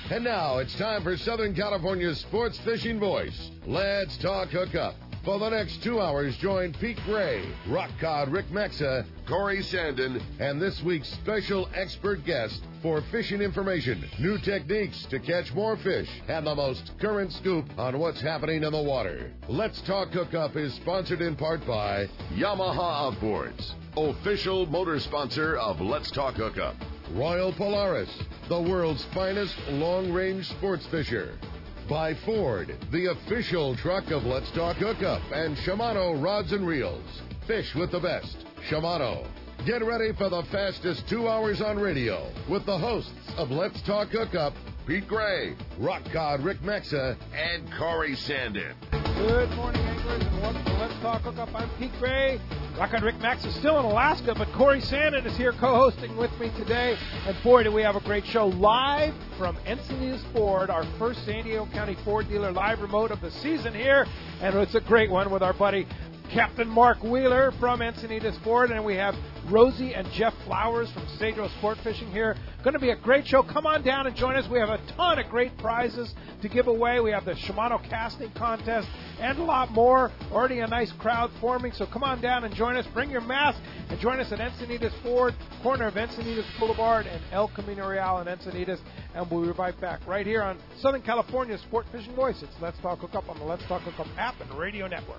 And now it's time for Southern California's sports fishing voice. Let's talk hookup. For the next 2 hours, join Pete Gray, Rock Cod Rick Maxa, Corey Sandin, and this week's special expert guest for fishing information, new techniques to catch more fish, and the most current scoop on what's happening in the water. Let's Talk Hookup is sponsored in part by Yamaha Outboards, official motor sponsor of Let's Talk Hookup. Royal Polaris, the world's finest long-range sports fisher. By Ford, the official truck of Let's Talk Hookup, and Shimano Rods and Reels. Fish with the best. Shimano. Get ready for the fastest 2 hours on radio with the hosts of Let's Talk Hookup, Pete Gray, Rock Cod Rick Maxa, and Corey Sandin. Good morning, anglers, and welcome to Let's Talk Hookup. I'm Pete Gray. Rock Cod Rick Maxa is still in Alaska, but Corey Sandin is here co-hosting with me today. And boy, do we have a great show live from Encinitas Ford, our first San Diego County Ford dealer live remote of the season here. And it's a great one with our buddy Captain Mark Wheeler from Encinitas Ford, and we have Rosie and Jeff Flowers from Cedro Sport Fishing here. Going to be a great show. Come on down and join us. We have a ton of great prizes to give away. We have the Shimano casting contest and a lot more. Already a nice crowd forming, so come on down and join us. Bring your mask and join us at Encinitas Ford, corner of Encinitas Boulevard and El Camino Real in Encinitas, and we'll be right back right here on Southern California's Sport Fishing Voice. It's Let's Talk Hookup on the Let's Talk Hookup app and radio network.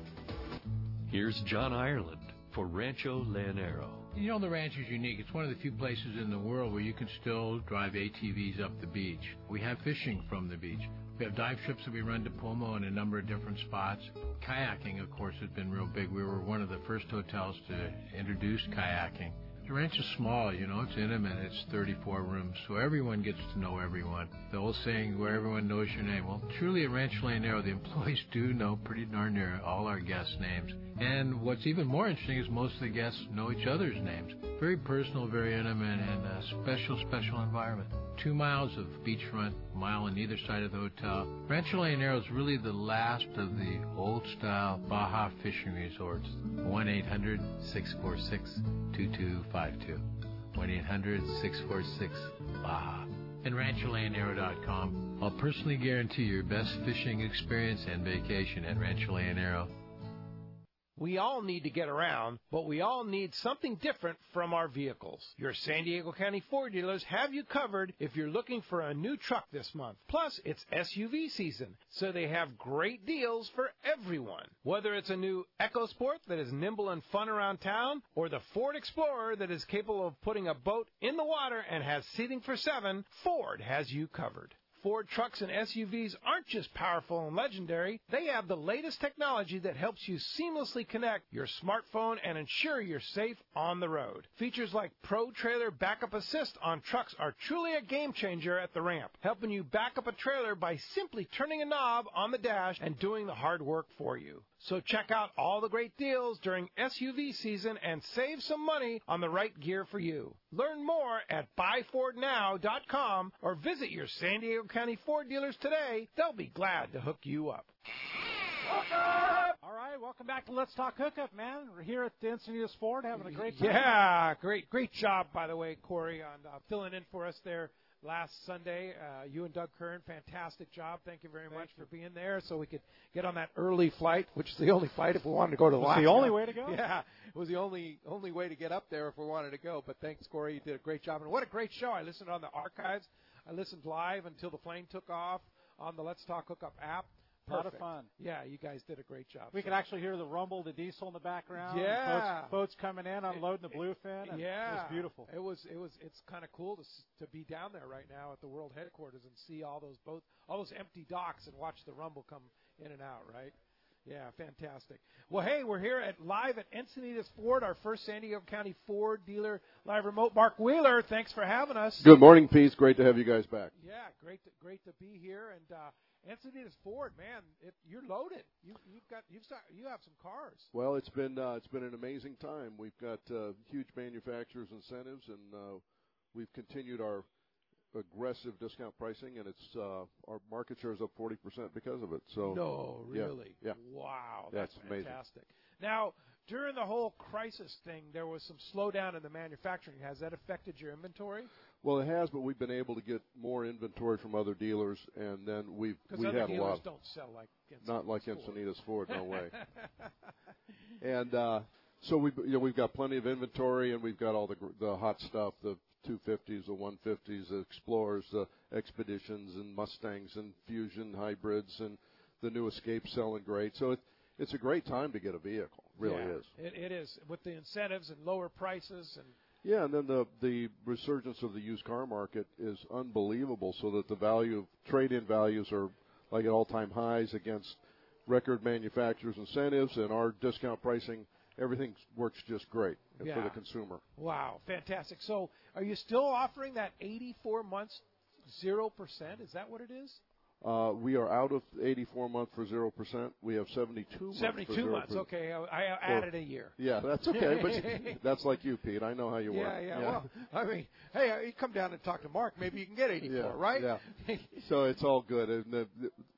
Here's John Ireland for Rancho Leonero. You know, the ranch is unique. It's one of the few places in the world where you can still drive ATVs up the beach. We have fishing from the beach. We have dive trips that we run to Pomo in a number of different spots. Kayaking, of course, has been real big. We were one of the first hotels to introduce kayaking. The ranch is small, you know, it's intimate, it's 34 rooms, so everyone gets to know everyone. The old saying, where everyone knows your name. Well, truly at Rancho Leonero, the employees do know pretty darn near all our guests' names. And what's even more interesting is most of the guests know each other's names. Very personal, very intimate, and a special, special environment. 2 miles of beachfront, a mile on either side of the hotel. Rancho Leonero is really the last of the old-style Baja fishing resorts. 1-800-646-2252. 1-800-646-BAJA. And RanchoLeonero.com. I'll personally guarantee your best fishing experience and vacation at Rancho Leonero. We all need to get around, but we all need something different from our vehicles. Your San Diego County Ford dealers have you covered if you're looking for a new truck this month. Plus, it's SUV season, so they have great deals for everyone. Whether it's a new EcoSport that is nimble and fun around town, or the Ford Explorer that is capable of putting a boat in the water and has seating for 7, Ford has you covered. Ford trucks and SUVs aren't just powerful and legendary. They have the latest technology that helps you seamlessly connect your smartphone and ensure you're safe on the road. Features like Pro Trailer Backup Assist on trucks are truly a game changer at the ramp, helping you back up a trailer by simply turning a knob on the dash and doing the hard work for you. So check out all the great deals during SUV season and save some money on the right gear for you. Learn more at buyfordnow.com or visit your San Diego County Ford dealers today. They'll be glad to hook you up. All right, welcome back to Let's Talk Hookup, man. We're here at the Encinitas Ford having a great time. Yeah, great job, by the way, Corey, on filling in for us there last Sunday. You and Doug Kern, fantastic job. Thank you very much for being there so we could get on that early flight, which is the only flight if we wanted to go to Alaska. It's the only way to go? Yeah, it was the only way to get up there if we wanted to go. But thanks, Corey. You did a great job. And what a great show. I listened on the archives. I listened live until the plane took off on the Let's Talk Hookup app. A lot of fun. Yeah, you guys did a great job. We could actually hear the rumble, the diesel in the background. Yeah. Boats coming in, unloading the bluefin. And yeah. It was beautiful. It's kind of cool to be down there right now at the world headquarters and see all those boats, all those empty docks, and watch the rumble come in and out, right? Yeah, fantastic. Well, hey, we're here live at Encinitas Ford, our first San Diego County Ford dealer live remote. Mark Wheeler, thanks for having us. Good morning, Pete. Great to have you guys back. Yeah, great to be here. And Encinitas Ford, man, you're loaded. You have some cars. Well, it's been an amazing time. We've got huge manufacturers incentives, and we've continued our aggressive discount pricing, and it's our market share is up 40% because of it. So no, really, yeah. Wow, that's fantastic. Amazing. Now, during the whole crisis thing, there was some slowdown in the manufacturing. Has that affected your inventory? Well, it has, but we've been able to get more inventory from other dealers, and then we other had a dealers lot. don't sell like Not like Ford. Encinitas Ford, no way. And so we've got plenty of inventory, and we've got all the hot stuff, the 250s, the 150s, the Explorers, the Expeditions, and Mustangs, and Fusion hybrids, and the new Escape selling great. So it's a great time to get a vehicle. Really is. It is, with the incentives and lower prices and. Yeah, and then the resurgence of the used car market is unbelievable, so that the trade-in values are like at all-time highs against record manufacturers' incentives, and our discount pricing, everything works just great for the consumer. Wow, fantastic. So are you still offering that 84 months 0%? Is that what it is? We are out of 84-month for 0%. We have 72 months. 72 months. Okay, I added a year. Yeah, that's okay. But that's like you, Pete. I know how you work. Yeah. Well, I mean, hey, you come down and talk to Mark. Maybe you can get 84, right? Yeah. So it's all good, and the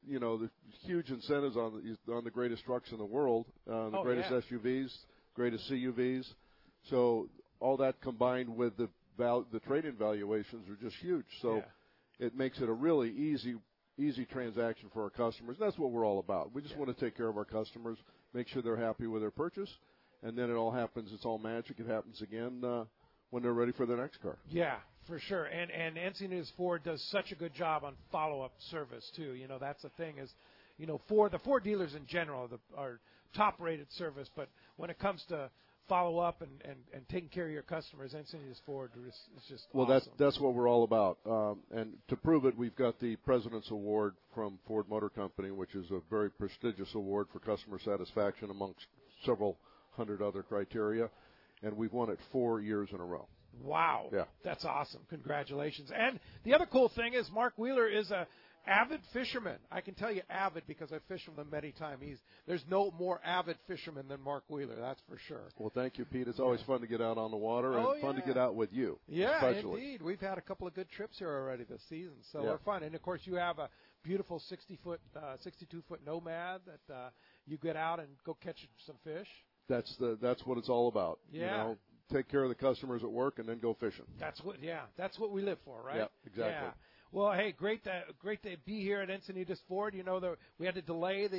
huge incentives on the greatest trucks in the world, the greatest SUVs, greatest CUVs. So all that combined with the trade-in valuations are just huge. So it makes it a really easy transaction for our customers. And that's what we're all about. We just want to take care of our customers, make sure they're happy with their purchase, and then it all happens. It's all magic. It happens again when they're ready for their next car. Yeah, for sure. And Encinitas Ford does such a good job on follow-up service, too. That's the thing is, the Ford dealers in general are top-rated service, but when it comes to follow-up and taking care of your customers, Encinitas Ford is just awesome. That's what we're all about. And to prove it, we've got the President's Award from Ford Motor Company, which is a very prestigious award for customer satisfaction amongst several hundred other criteria, and we've won it 4 years in a row. Wow. Yeah. That's awesome. Congratulations. And the other cool thing is Mark Wheeler is a avid fisherman. I can tell you avid because I fished with him many times. There's no more avid fisherman than Mark Wheeler, that's for sure. Well, thank you, Pete. It's always fun to get out on the water and fun to get out with you. Yeah, especially. Indeed. We've had a couple of good trips here already this season, so we're fun. And, of course, you have a beautiful 62-foot Nomad that you get out and go catch some fish. That's what it's all about. Yeah. Take care of the customers at work and then go fishing. That's what we live for, right? Yeah, exactly. Yeah. Well, hey, great to be here at Encinitas Ford. We had to delay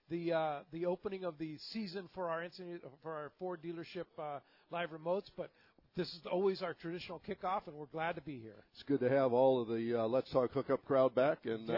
the opening of the season for our Ford dealership live remotes, but this is always our traditional kickoff, and we're glad to be here. It's good to have all of the Let's Talk Hookup crowd back, and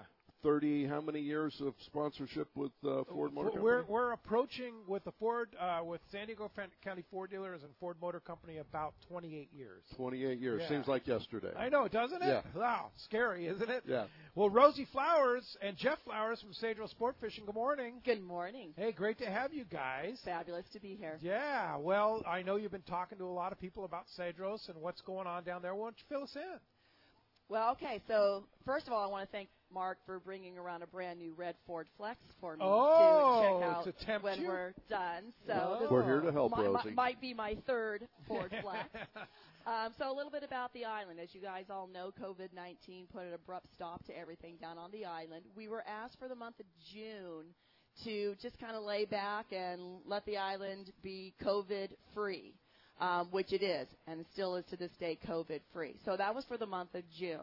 30 how many years of sponsorship with Ford Motor Company? We're approaching with the Ford with San Diego County Ford Dealers and Ford Motor Company about 28 years. 28 years. Yeah. Seems like yesterday. I know, doesn't it? Yeah. Wow, scary, isn't it? Yeah. Well, Rosie Flowers and Jeff Flowers from Cedros Sport Fishing, good morning. Good morning. Hey, great to have you guys. Fabulous to be here. Yeah, well, I know you've been talking to a lot of people about Cedros and what's going on down there. Why don't you fill us in? Well, okay, so first of all, I want to thank Mark for bringing around a brand new red Ford Flex for me to check out when we're done. So we're here to help, Rosie. Might be my third Ford Flex. So a little bit about the island. As you guys all know, COVID-19 put an abrupt stop to everything down on the island. We were asked for the month of June to just kind of lay back and let the island be COVID-free. Which it is, and it still is to this day COVID-free. So that was for the month of June.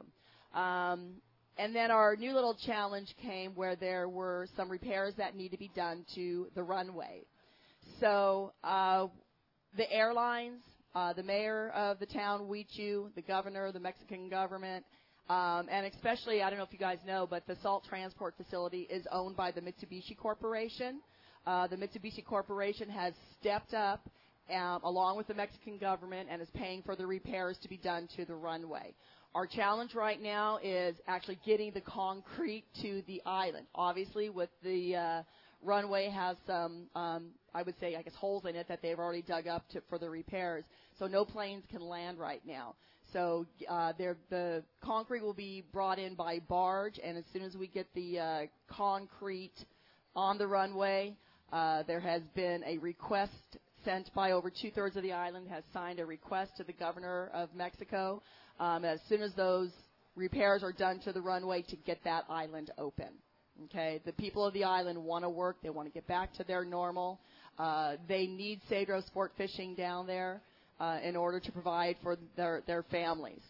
And then our new little challenge came where there were some repairs that need to be done to the runway. So the airlines, the mayor of the town, Huichu, the governor, the Mexican government, and especially, I don't know if you guys know, but the salt transport facility is owned by the Mitsubishi Corporation. The Mitsubishi Corporation has stepped up along with the Mexican government, and is paying for the repairs to be done to the runway. Our challenge right now is actually getting the concrete to the island. Obviously, with the runway has some, I would say, holes in it that they've already dug up for the repairs. So no planes can land right now. So the concrete will be brought in by barge, and as soon as we get the concrete on the runway, there has been a request sent by over 2/3 of the island, has signed a request to the governor of Mexico as soon as those repairs are done to the runway to get that island open. Okay, the people of the island want to work. They want to get back to their normal. They need Cedros Sport Fishing down there in order to provide for their families.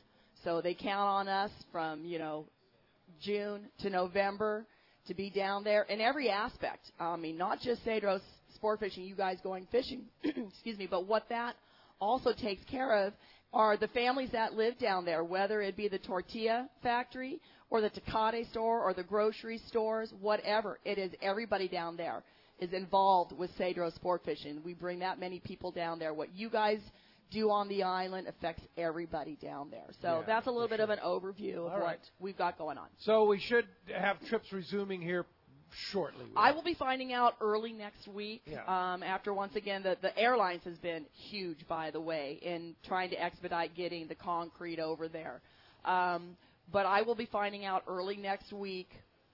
So they count on us from, June to November to be down there in every aspect. I mean, not just Cedros sport fishing, you guys going fishing, excuse me, but what that also takes care of are the families that live down there, whether it be the tortilla factory or the Tecate store or the grocery stores, whatever. It is everybody down there is involved with Cedros sport fishing. We bring that many people down there. What you guys do on the island affects everybody down there. So that's a little bit of an overview of what we've got going on. So we should have trips resuming here shortly. I will be finding out early next week after, once again, the airlines has been huge, by the way, in trying to expedite getting the concrete over there. But I will be finding out early next week,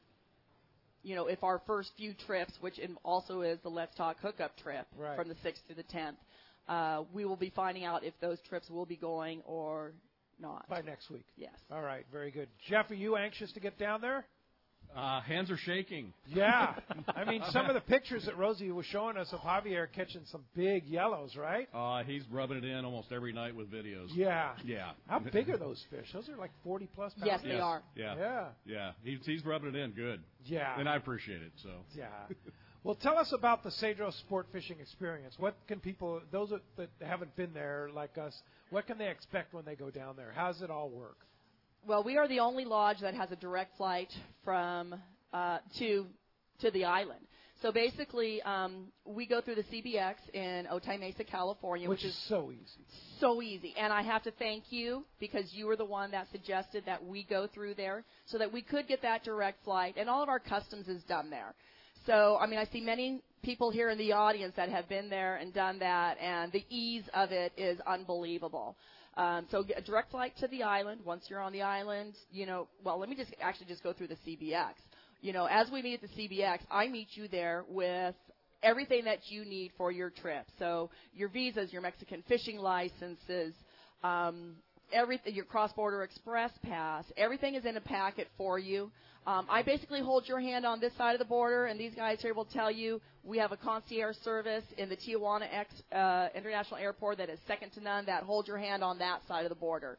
if our first few trips, which also is the Let's Talk hookup trip from the 6th to the 10th, we will be finding out if those trips will be going or not. By next week? Yes. All right, very good. Jeff, are you anxious to get down there? Hands are shaking. Yeah. I mean, some of the pictures that Rosie was showing us of Javier catching some big yellows, right? He's rubbing it in almost every night with videos. Yeah. Yeah. How big are those fish? Those are like 40-plus pounds. Yes, they are. Yeah. Yeah. He's rubbing it in good. Yeah. And I appreciate it. So. Yeah. Well, tell us about the Cedros sport fishing experience. What can people, those that haven't been there like us, what can they expect when they go down there? How does it all work? Well, we are the only lodge that has a direct flight from to the island. So basically, we go through the CBX in Otay Mesa, California, which is so easy. So easy. And I have to thank you because you were the one that suggested that we go through there so that we could get that direct flight. And all of our customs is done there. So, I mean, I see many people here in the audience that have been there and done that, and the ease of it is unbelievable. So a direct flight to the island. Once you're on the island, let me just go through the CBX. As we meet at the CBX, I meet you there with everything that you need for your trip. So your visas, your Mexican fishing licenses, everything, your cross-border express pass, everything is in a packet for you. I basically hold your hand on this side of the border, and these guys here will tell you we have a concierge service in the Tijuana International Airport that is second to none, that holds your hand on that side of the border.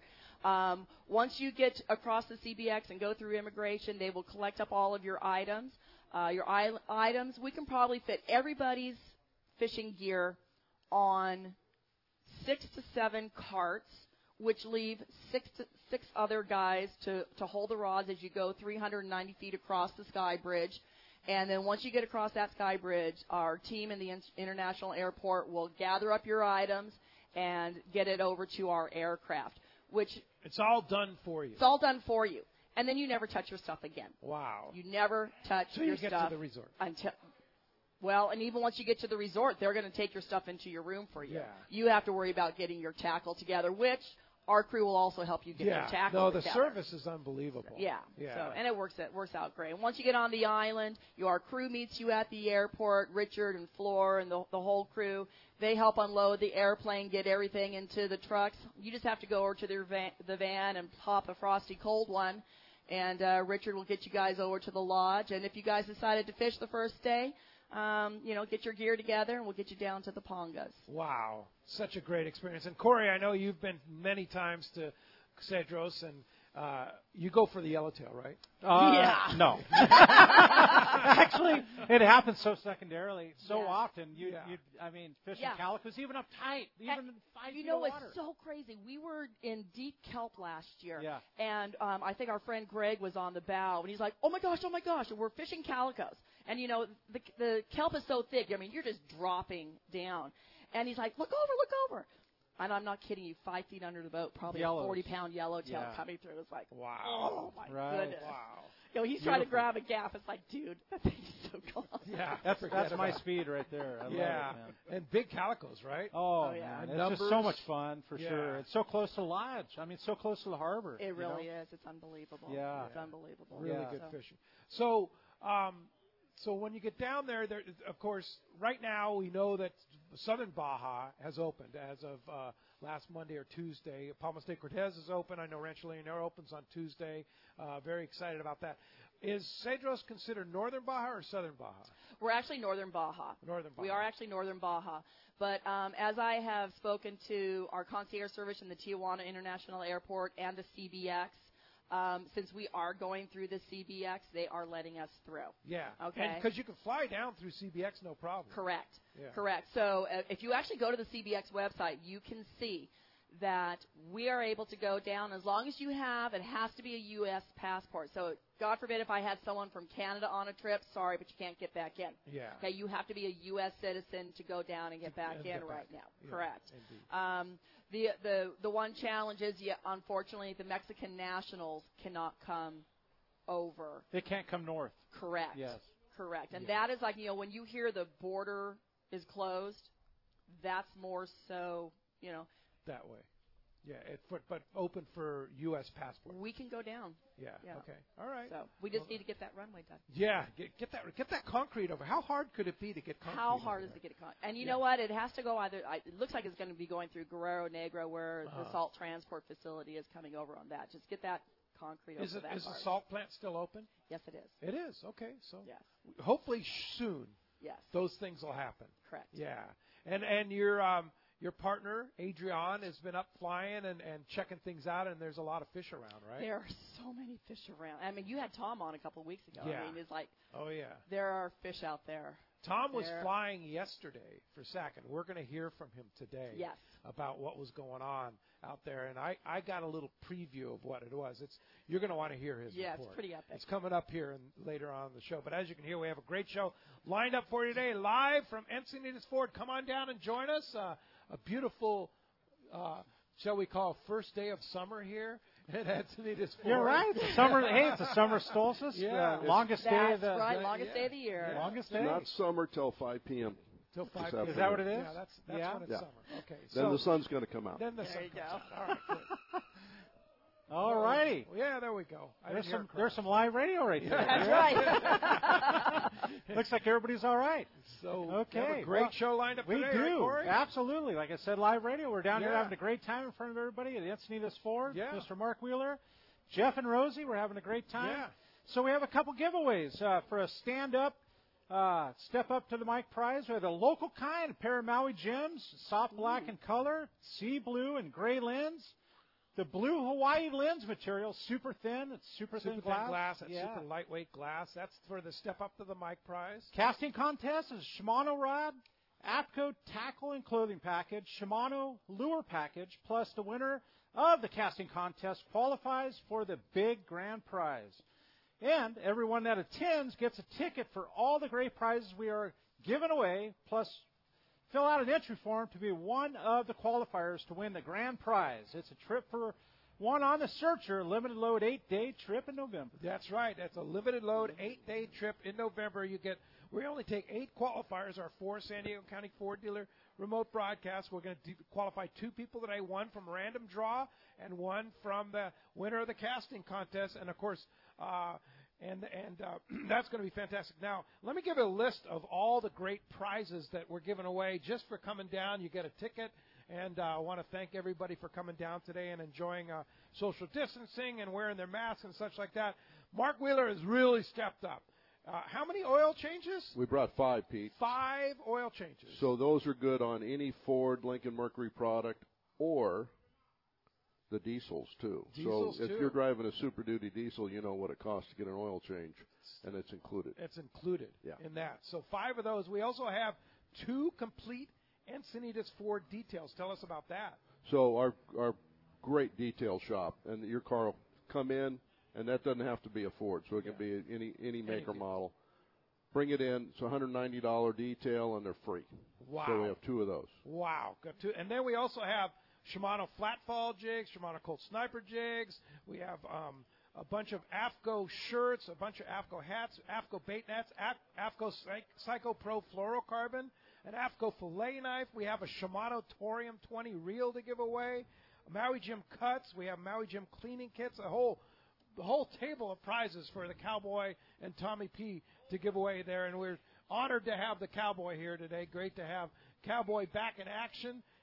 Once you get across the CBX and go through immigration, they will collect up all of your items. Items, we can probably fit everybody's fishing gear on 6 to 7 carts, which leave six other guys to hold the rods as you go 390 feet across the sky bridge. And then once you get across that sky bridge, our team in the international airport will gather up your items and get it over to our aircraft, which... It's all done for you. It's all done for you. And then you never touch your stuff again. Wow. You never touch your stuff. So you get to the resort. And even once you get to the resort, they're going to take your stuff into your room for you. Yeah. You have to worry about getting your tackle together, which our crew will also help you get your tackle together. The service is unbelievable. Yeah. So, and it works out great. And once you get on the island, our crew meets you at the airport. Richard and Floor and the whole crew, they help unload the airplane, get everything into the trucks. You just have to go over to the van and pop a frosty cold one, and Richard will get you guys over to the lodge. And if you guys decided to fish the first day, get your gear together, and we'll get you down to the Pongas. Wow. Such a great experience. And, Corey, I know you've been many times to Cedros, and you go for the yellowtail, right? No. Actually, it happens so secondarily, often. Fishing calicos, even up tight, even 5 feet of water. It's so crazy. We were in deep kelp last year, and I think our friend Greg was on the bow, and he's like, oh, my gosh, and we're fishing calicos. And, the kelp is so thick, you're just dropping down. And he's like, look over. And I'm not kidding you, 5 feet under the boat, probably a 40-pound yellowtail coming through. It's like, wow. Oh, my goodness. Wow. He's trying to grab a gaff. It's like, dude, that thing is so cool. Yeah, that's my speed right there. I love it, man. And big calicos, right? Oh yeah. It's just so much fun, for sure. It's so close to the lodge. So close to the harbor. It really is. It's unbelievable. Yeah. It's unbelievable. Really good fishing. So, so when you get down there, of course, right now we know that Southern Baja has opened as of last Monday or Tuesday. Palmas de Cortez is open. I know Rancho Leonero opens on Tuesday. Very excited about that. Is Cedros considered northern Baja or southern Baja? We're actually northern Baja. Northern Baja. We are actually northern Baja. But as I have spoken to our concierge service in the Tijuana International Airport and the CBX, since we are going through the CBX, they are letting us through. Yeah. Okay. Because you can fly down through CBX, no problem. Correct. Yeah. Correct. So if you actually go to the CBX website, you can see that we are able to go down as long as you have, it has to be a U.S. passport. So God forbid if I had someone from Canada on a trip, sorry, but you can't get back in. Yeah. Okay, you have to be a U.S. citizen to go down and get back in right now. Yeah, Correct. Indeed. The one challenge is, unfortunately, the Mexican nationals cannot come over. They can't come north. Correct. Yes. Correct. And that is like, when you hear the border is closed, that's more so, that way. Yeah, but open for U.S. passport. we can go down. Yeah. Okay. All right. So we just need to get that runway done. Yeah. Get that concrete over. How hard could it be to get concrete? How hard over is there? it to get concrete? And you know what? It has to go either. It looks like it's going to be going through Guerrero Negro, where the salt transport facility is coming over on that. Just get that concrete over that. Is part. the salt plant still open? Yes, it is. It is. Okay. So Yes. hopefully soon Yes. those things will happen. Correct. Yeah. And your partner, Adrian, has been up flying and checking things out, and there's a lot of fish around, right? There are so many fish around. I mean, you had Tom on a couple of weeks ago. Yeah. I mean, it's like Oh, yeah. there are fish out there. Tom was There- flying yesterday for SAC, and we're going to hear from him today Yes. about what was going on out there. And I got a little preview of what it was. You're going to want to hear his Yeah, report. it's pretty epic. It's coming up here and later on in the show. But as you can hear, we have a great show lined up for you today, live from Encinitas Ford. Come on down and join us. A beautiful, shall we call, first day of summer here at Encinitas Ford. You're right. It's a summer solstice. Yeah. Longest day of That's the right. Longest day of the year. longest day. Not summer till 5 p.m. Till 5 Is p.m. Is that what it is? Yeah, that's Yeah. when it's Yeah. summer. Okay. Then so the sun's going to come out. then the There sun you comes go. out. All right, good. All righty. Yeah, there we go. I didn't hear it cry. There's some live radio right there. That's right. Looks like everybody's all right. So Okay, we have a great well, show lined up We today, do. right, Corey? Absolutely. Like I said, live radio. We're down here Yeah. having a great time in front of everybody at Encinitas Ford. Yeah. Mr. Mark Wheeler, Jeff and Rosie, we're having a great time. Yeah. So we have a couple giveaways for a stand-up, step up to the mic prize. We have the local kind, a pair of Maui Gems, soft black in color, sea blue and gray lens. The blue Hawaii lens material, super thin. It's super thin glass. That's Yeah. super lightweight glass. That's for the step up to the mic prize. Casting contest is Shimano rod, APCO tackle and clothing package, Shimano lure package, plus the winner of the casting contest qualifies for the big grand prize. And everyone that attends gets a ticket for all the great prizes we are giving away, plus fill out an entry form to be one of the qualifiers to win the grand prize. It's a trip for one on the Searcher, limited load 8-day trip in November. That's right. That's a limited load 8-day trip in November. We only take 8 qualifiers. Our 4 San Diego County Ford dealer remote broadcasts. We're going to qualify 2 people today, one from random draw and one from the winner of the casting contest. And of course, that's going to be fantastic. Now, let me give you a list of all the great prizes that we're giving away just for coming down. You get a ticket, and I want to thank everybody for coming down today and enjoying social distancing and wearing their masks and such like that. Mark Wheeler has really stepped up. How many oil changes? We brought 5, Pete. 5 oil changes. So those are good on any Ford, Lincoln, Mercury product or the diesels, too. Diesels, so if too. you're driving a Super Duty diesel, you know what it costs to get an oil change, and it's included. It's included Yeah. in that. So 5 of those. We also have 2 complete Encinitas Ford details. Tell us about that. So our great detail shop, and your car will come in, and that doesn't have to be a Ford, so it can be any make or model. Bring it in. It's a $190 detail, and they're free. Wow. So we have 2 of those. Wow. Got 2. And then we also have Shimano flat fall jigs, Shimano Colt Sniper jigs. We have a bunch of AFCO shirts, a bunch of AFCO hats, AFCO bait nets, AFCO Psycho Pro fluorocarbon, an AFCO fillet knife. We have a Shimano Torium 20 reel to give away, Maui Jim cuts. We have Maui Jim cleaning kits, the whole table of prizes for the Cowboy and Tommy P to give away there. And we're honored to have the Cowboy here today. Great to have Cowboy back in action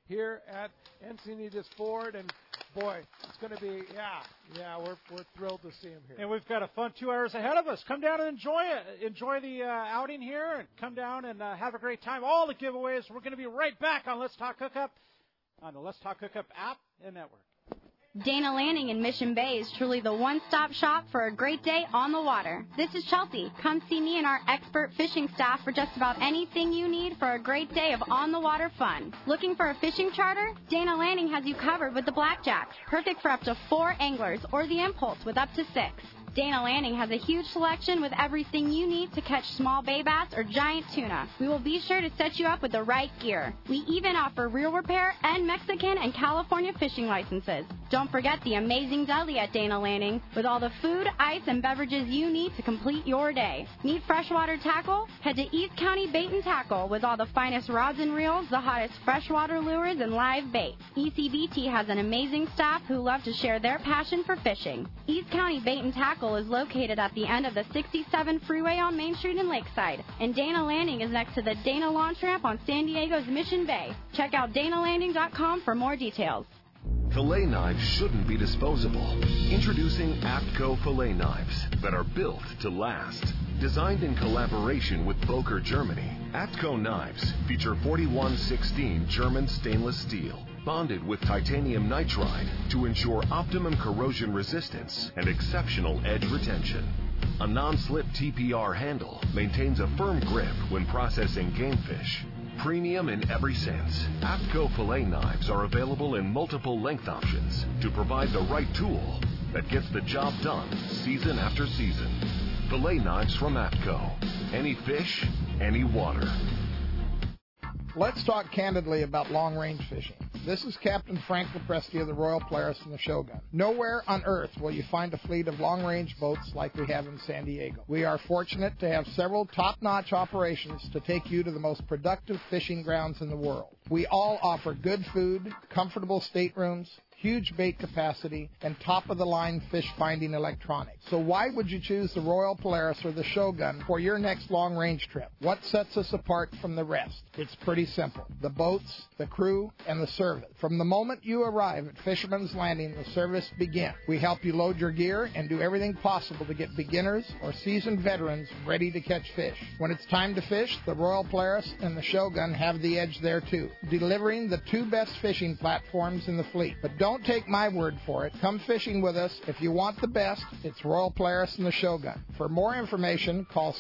here at Encinitas Ford, and boy, it's going to be, we're thrilled to see him here. And we've got a fun 2 hours ahead of us. Come down and enjoy it. Enjoy the outing here, and come down and have a great time. All the giveaways. We're going to be right back on Let's Talk Hookup, on the Let's Talk Hookup app and network. Dana Landing in Mission Bay is truly the one-stop shop for a great day on the water. This is Chelsea. Come see me and our expert fishing staff for just about anything you need for a great day of on-the-water fun. Looking for a fishing charter? Dana Landing has you covered with the Blackjack, perfect for up to 4 anglers, or the Impulse with up to 6. Dana Landing has a huge selection with everything you need to catch small bay bass or giant tuna. We will be sure to set you up with the right gear. We even offer reel repair and Mexican and California fishing licenses. Don't forget the amazing deli at Dana Landing with all the food, ice, and beverages you need to complete your day. Need freshwater tackle? Head to East County Bait and Tackle with all the finest rods and reels, the hottest freshwater lures, and live bait. ECBT has an amazing staff who love to share their passion for fishing. East County Bait and Tackle is located at the end of the 67 freeway on Main Street in Lakeside, and Dana Landing is next to the Dana Launch Ramp on San Diego's Mission Bay. Check out danalanding.com for more details. Fillet knives shouldn't be disposable. Introducing APTCO fillet knives that are built to last. Designed in collaboration with Boker, Germany, APTCO knives feature 4116 German stainless steel, bonded with titanium nitride to ensure optimum corrosion resistance and exceptional edge retention. A non-slip TPR handle maintains a firm grip when processing game fish. Premium in every sense, APTCO fillet knives are available in multiple length options to provide the right tool that gets the job done season after season. Fillet knives from APTCO. Any fish, any water. Let's talk candidly about long-range fishing. This is Captain Frank Lepresti of the Royal Polaris and the Shogun. Nowhere on Earth will you find a fleet of long-range boats like we have in San Diego. We are fortunate to have several top-notch operations to take you to the most productive fishing grounds in the world. We all offer good food, comfortable staterooms, huge bait capacity, and top-of-the-line fish-finding electronics. So why would you choose the Royal Polaris or the Shogun for your next long-range trip? What sets us apart from the rest? It's pretty simple. The boats, the crew, and the service. From the moment you arrive at Fisherman's Landing, the service begins. We help you load your gear and do everything possible to get beginners or seasoned veterans ready to catch fish. When it's time to fish, the Royal Polaris and the Shogun have the edge there too, delivering the 2 best fishing platforms in the fleet. But don't take my word for it. Come fishing with us. If you want the best, it's Royal Polaris and the Shogun. For more information, call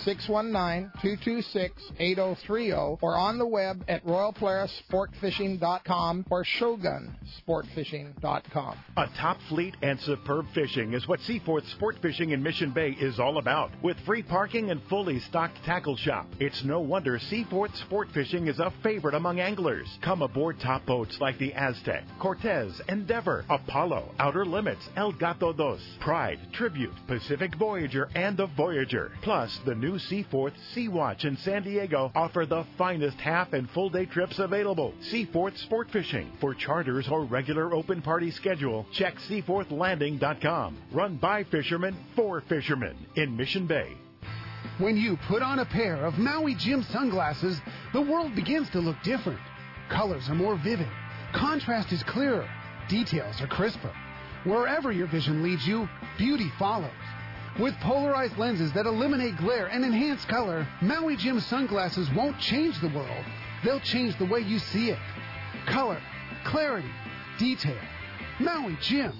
619-226-8030 or on the web at royalpolarissportfishing.com or shogunsportfishing.com. A top fleet and superb fishing is what Seaforth Sport Fishing in Mission Bay is all about. With free parking and fully stocked tackle shop, it's no wonder Seaforth Sport Fishing is a favorite among anglers. Come aboard top boats like the Aztec, Cortez, Endeavor, Apollo, Outer Limits, El Gato Dos, Pride, Tribute, Pacific Voyager, and the Voyager. Plus, the new Seaforth Sea-Watch in San Diego offer the finest half and full day trips available. Seaforth Sport Fishing. For charters or regular open party schedule, check seaforthlanding.com. Run by fishermen for fishermen in Mission Bay. When you put on a pair of Maui Jim sunglasses, the world begins to look different. Colors are more vivid. Contrast is clearer. Details are crisper. Wherever your vision leads you, beauty follows. With polarized lenses that eliminate glare and enhance color, Maui Jim sunglasses won't change the world. They'll change the way you see it. Color, clarity, detail. Maui Jim.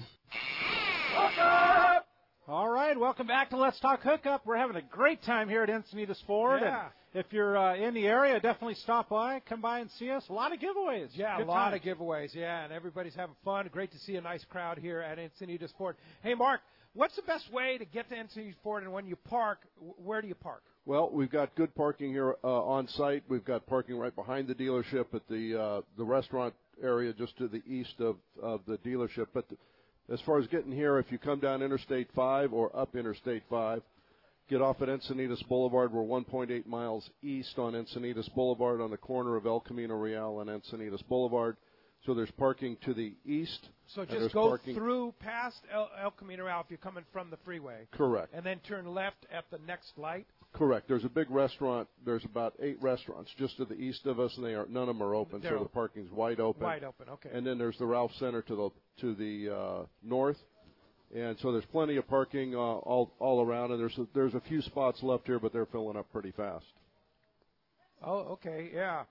All right, welcome back to Let's Talk Hookup. We're having a great time here at Encinitas Ford. Yeah. And if you're in the area, definitely stop by, come by and see us. A lot of giveaways. Yeah, Good a lot times. of giveaways, yeah, and everybody's having fun. Great to see a nice crowd here at Encinitas Ford. Hey, Mark, what's the best way to get to Encinitas Ford, and when you park, where do you park? Well, we've got good parking here on site. We've got parking right behind the dealership at the restaurant area just to the east of the dealership. But as far as getting here, if you come down Interstate 5 or up Interstate 5, get off at Encinitas Boulevard. We're 1.8 miles east on Encinitas Boulevard on the corner of El Camino Real and Encinitas Boulevard. So there's parking to the east. So just go through past El Camino Real if you're coming from the freeway. Correct. And then turn left at the next light. Correct. There's a big restaurant. There's about 8 restaurants just to the east of us, and none of them are open. So the parking's wide open. Wide open. Okay. And then there's the Ralph Center to the north, and so there's plenty of parking all around. And there's a few spots left here, but they're filling up pretty fast. Oh, okay, yeah.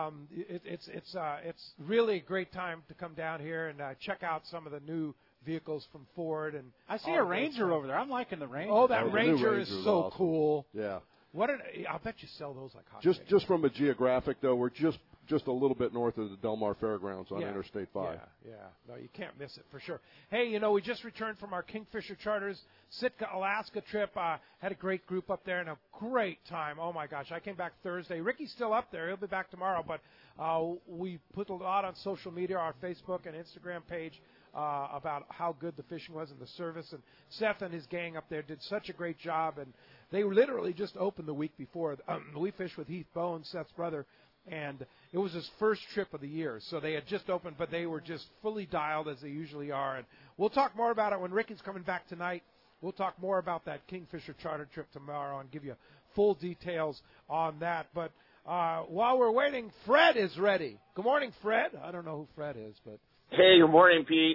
It's really a great time to come down here and check out some of the new vehicles from Ford. And I see a Ranger over there. I'm liking the Ranger. Oh, that Ranger is so awesome. Cool. Yeah. I'll bet you sell those like hotcakes. Just from a geographic though, we're just a little bit north of the Del Mar Fairgrounds on Interstate 5. Yeah. No, you can't miss it for sure. Hey, we just returned from our Kingfisher Charters Sitka, Alaska trip. Had a great group up there and a great time. Oh my gosh, I came back Thursday. Ricky's still up there. He'll be back tomorrow. But we put a lot on social media, our Facebook and Instagram page, about how good the fishing was and the service. And Seth and his gang up there did such a great job. And they literally just opened the week before. We fished with Heath Bowen, Seth's brother. And it was his first trip of the year. So they had just opened, but they were just fully dialed as they usually are. And we'll talk more about it when Ricky's coming back tonight. We'll talk more about that Kingfisher charter trip tomorrow and give you full details on that. But while we're waiting, Fred is ready. Good morning, Fred. I don't know who Fred is, but. Hey, good morning, Pete.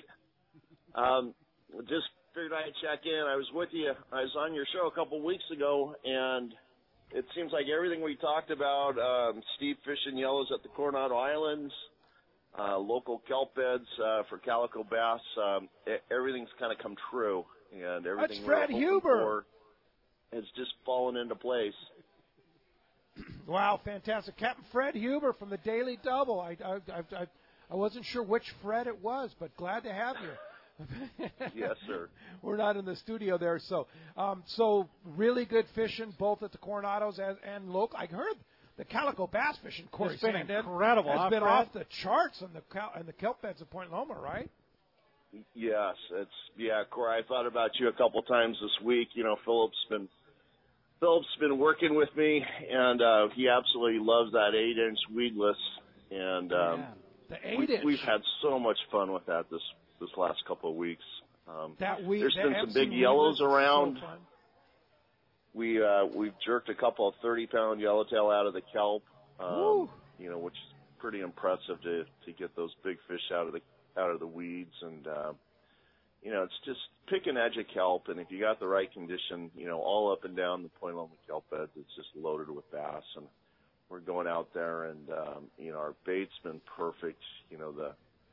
Just figured I'd check in. I was with you. I was on your show a couple weeks ago, and it seems like everything we talked about, Steve fishing yellows at the Coronado Islands, local kelp beds for calico bass, everything's kind of come true. And everything that's Fred Huber. Has just fallen into place. Wow, fantastic. Captain Fred Huber from the Daily Double. I wasn't sure which Fred it was, but glad to have you. Yes, sir. We're not in the studio there, so really good fishing both at the Coronados and local. I heard the calico bass fishing. It's been incredible. It's been off the charts on the kelp beds of Point Loma, right? Yes, Corey. I thought about you a couple times this week. Philip's been working with me, and he absolutely loves that 8-inch weedless. And the 8-inch. We've had so much fun with that this last couple of weeks. There's been some big yellows around. So we've jerked a couple of 30-pound yellowtail out of the kelp, which is pretty impressive to get those big fish out of the weeds. And it's just pick an edge of kelp, and if you got the right condition, all up and down the Point Loma kelp beds, it's just loaded with bass. And we're going out there, and our bait's been perfect. The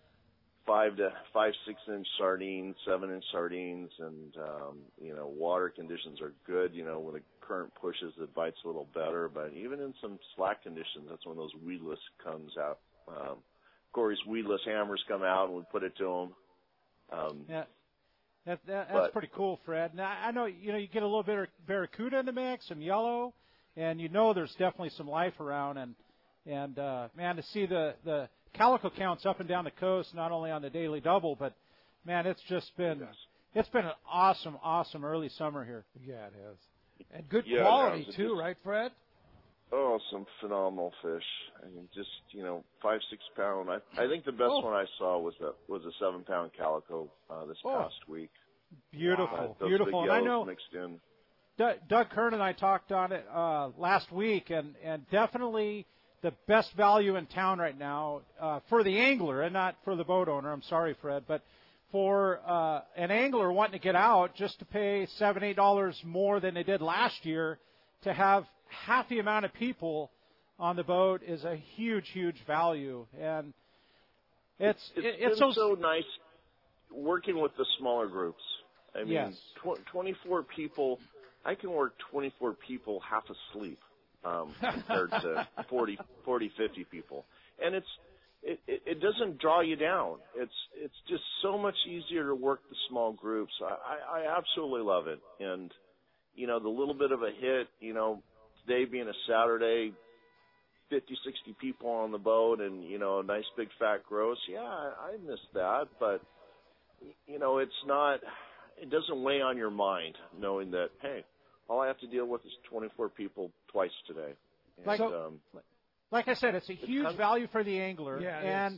5 to 6-inch sardines, 7-inch sardines, and water conditions are good. When the current pushes, it bites a little better. But even in some slack conditions, that's when those weedless comes out. Corey's weedless hammers come out, and we put it to them. That's pretty cool, Fred. Now I know you get a little bit of barracuda in the mix, some yellow, and there's definitely some life around. And man, to see the calico counts up and down the coast, not only on the Daily Double, but man, it's just been it's been an awesome early summer here. Yeah, it has, and good quality too, right, Fred? Oh, some phenomenal fish. I mean, just 5-6 pound. I think the best one I saw was a 7-pound calico this past week. Beautiful, those beautiful. Big And I know mixed in. Doug Kern and I talked on it last week, and definitely the best value in town right now for the angler and not for the boat owner. I'm sorry, Fred, but for an angler wanting to get out just to pay $7-8 more than they did last year to have half the amount of people on the boat is a huge value. And it's been so nice working with the smaller groups. I mean, 24 people. I can work 24 people half asleep compared to 40, 50 people, and it doesn't draw you down. It's just so much easier to work the small groups. I absolutely love it, and the little bit of a hit. Today being a Saturday, 50, 60 people on the boat, and a nice big fat gross. Yeah, I miss that, but it's not. It doesn't weigh on your mind knowing that, hey, all I have to deal with is 24 people twice today. And, like I said, it's a huge value for the angler. Yeah, and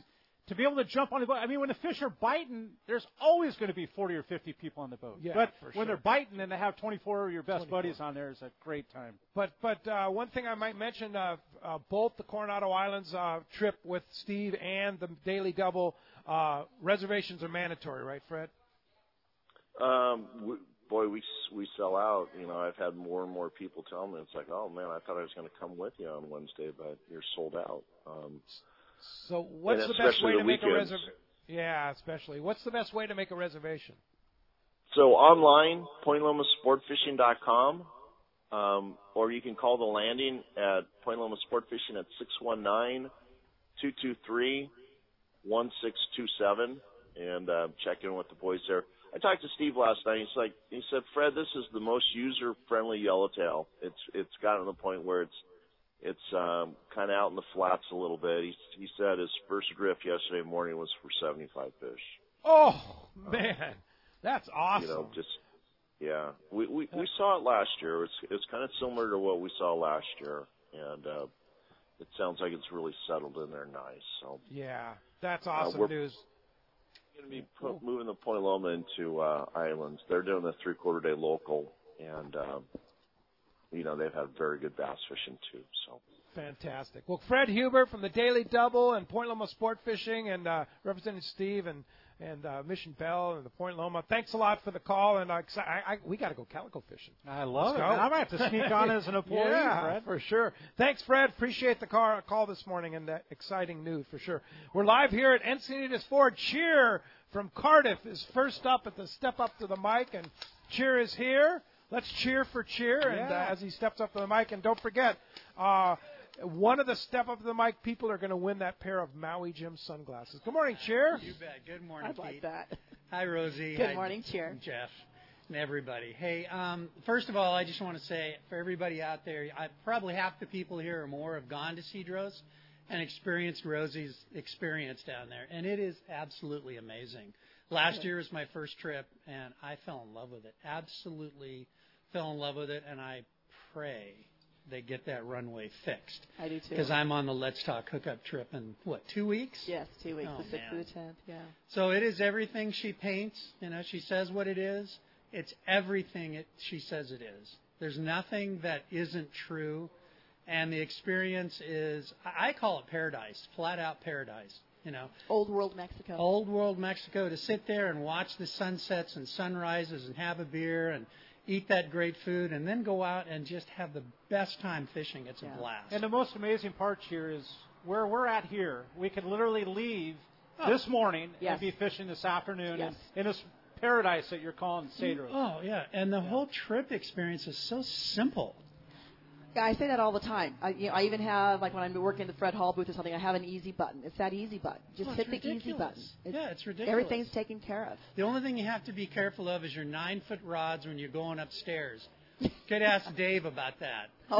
to be able to jump on the boat. I mean, when the fish are biting, there's always going to be 40 or 50 people on the boat. Yeah, but for when sure. they're biting and they have 24 of your best buddies on there, it's a great time. But one thing I might mention, both the Coronado Islands trip with Steve and the Daily Double, reservations are mandatory, right, Fred? We sell out. You know, I've had more and more people tell me, it's like, oh, man, I thought I was going to come with you on Wednesday, but you're sold out. So what's the best way to make a reservation? Yeah, especially. What's the best way to make a reservation? So online, PointLomaSportFishing.com, or you can call the landing at Point Loma Sport Fishing at 619-223-1627 and check in with the boys there. I talked to Steve last night. He said, Fred, this is the most user-friendly yellowtail. It's gotten to the point where it's kind of out in the flats a little bit. He said his first drift yesterday morning was for 75 fish. Oh man, that's awesome. You know, we saw it last year. It's kind of similar to what we saw last year, and it sounds like it's really settled in there nice. So yeah, that's awesome news. We're going to be moving the Point Loma into Islands. They're doing the 3/4 day local, and you know, they've had very good bass fishing too. So fantastic. Well, Fred Huber from the Daily Double and Point Loma Sport Fishing, and representing Steve and Mission Bell and the Point Loma. Thanks a lot for the call, and we got to go calico fishing. I love it. I might have to sneak on as an employee, yeah, Fred. For sure. Thanks, Fred. Appreciate the call this morning and that exciting news for sure. We're live here at Encinitas Ford. Cheer from Cardiff is first up at the step up to the mic, and Cheer is here. Let's cheer for Cheer, and as he steps up to the mic, and don't forget, one of the step up to the mic people are going to win that pair of Maui Jim sunglasses. Good morning, Cheer. You bet. Good morning, I'd Pete. like that. Hi, Rosie. Good morning, Cheer. Jeff and everybody. Hey, first of all, I just want to say for everybody out there, probably half the people here or more have gone to Cedros and experienced Rosie's experience down there, and it is absolutely amazing. Last year was my first trip, and I fell in love with it. Absolutely fell in love with it, and I pray they get that runway fixed. I do too. Because I'm on the Let's Talk hookup trip in, 2 weeks? Yes, 2 weeks, oh, the 6th to the 10th, yeah. So it is everything she paints. You know, she says what it is. It's everything she says it is. There's nothing that isn't true. And the experience is, I call it paradise, flat out paradise. You know, Old World Mexico. Old World Mexico, to sit there and watch the sunsets and sunrises and have a beer and eat that great food and then go out and just have the best time fishing. It's a blast. And the most amazing part here is where we're at here. We can literally leave this morning and be fishing this afternoon in this paradise that you're calling Cedros. Oh, yeah. And the whole trip experience is so simple. Yeah, I say that all the time. I even have, like when I'm working in the Fred Hall booth or something, I have an easy button. It's that easy button. Just hit the easy button. It's ridiculous. Everything's taken care of. The only thing you have to be careful of is your 9-foot rods when you're going upstairs. Could ask Dave about that. Oh.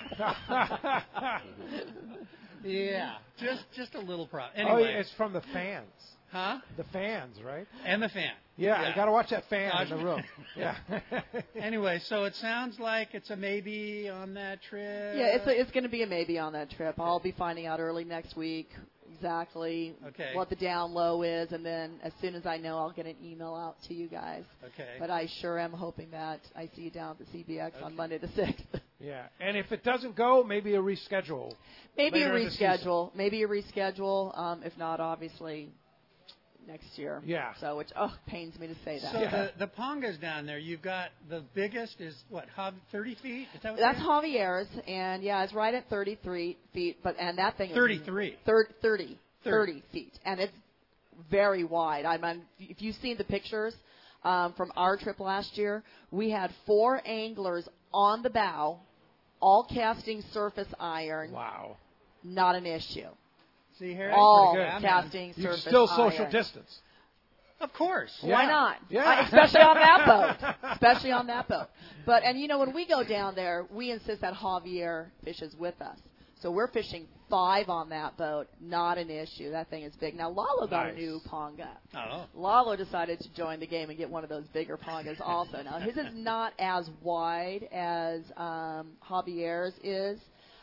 Yeah, just a little problem. Anyway. Anyway, it's from the fans. Huh? The fans, right? And the fan. Yeah, you got to watch that fan in the room. Yeah. Anyway, so it sounds like it's a maybe on that trip. Yeah, it's going to be a maybe on that trip. I'll be finding out early next week exactly what the down low is, and then as soon as I know, I'll get an email out to you guys. Okay. But I sure am hoping that I see you down at the CBX on Monday the 6th. Yeah, and if it doesn't go, maybe a reschedule. Maybe a reschedule. If not, obviously next year. Yeah. So, which pains me to say that. So the Pongas down there, you've got the biggest is what, 30 feet? Is that what That's Javier's, and it's right at 33 feet. And that thing 33. is 30 feet, and it's very wide. If you've seen the pictures from our trip last year, we had 4 anglers on the bow, all casting surface iron. Wow. Not an issue. See here? All casting surface still social iron. distance. Of course. Why not? Yeah. Especially on that boat. Especially on that boat. But, and when we go down there, we insist that Javier fishes with us. So we're fishing 5 on that boat. Not an issue. That thing is big. Now, Lalo got a new Ponga. Oh. Lalo decided to join the game and get one of those bigger Pongas also. Now, his is not as wide as Javier's is.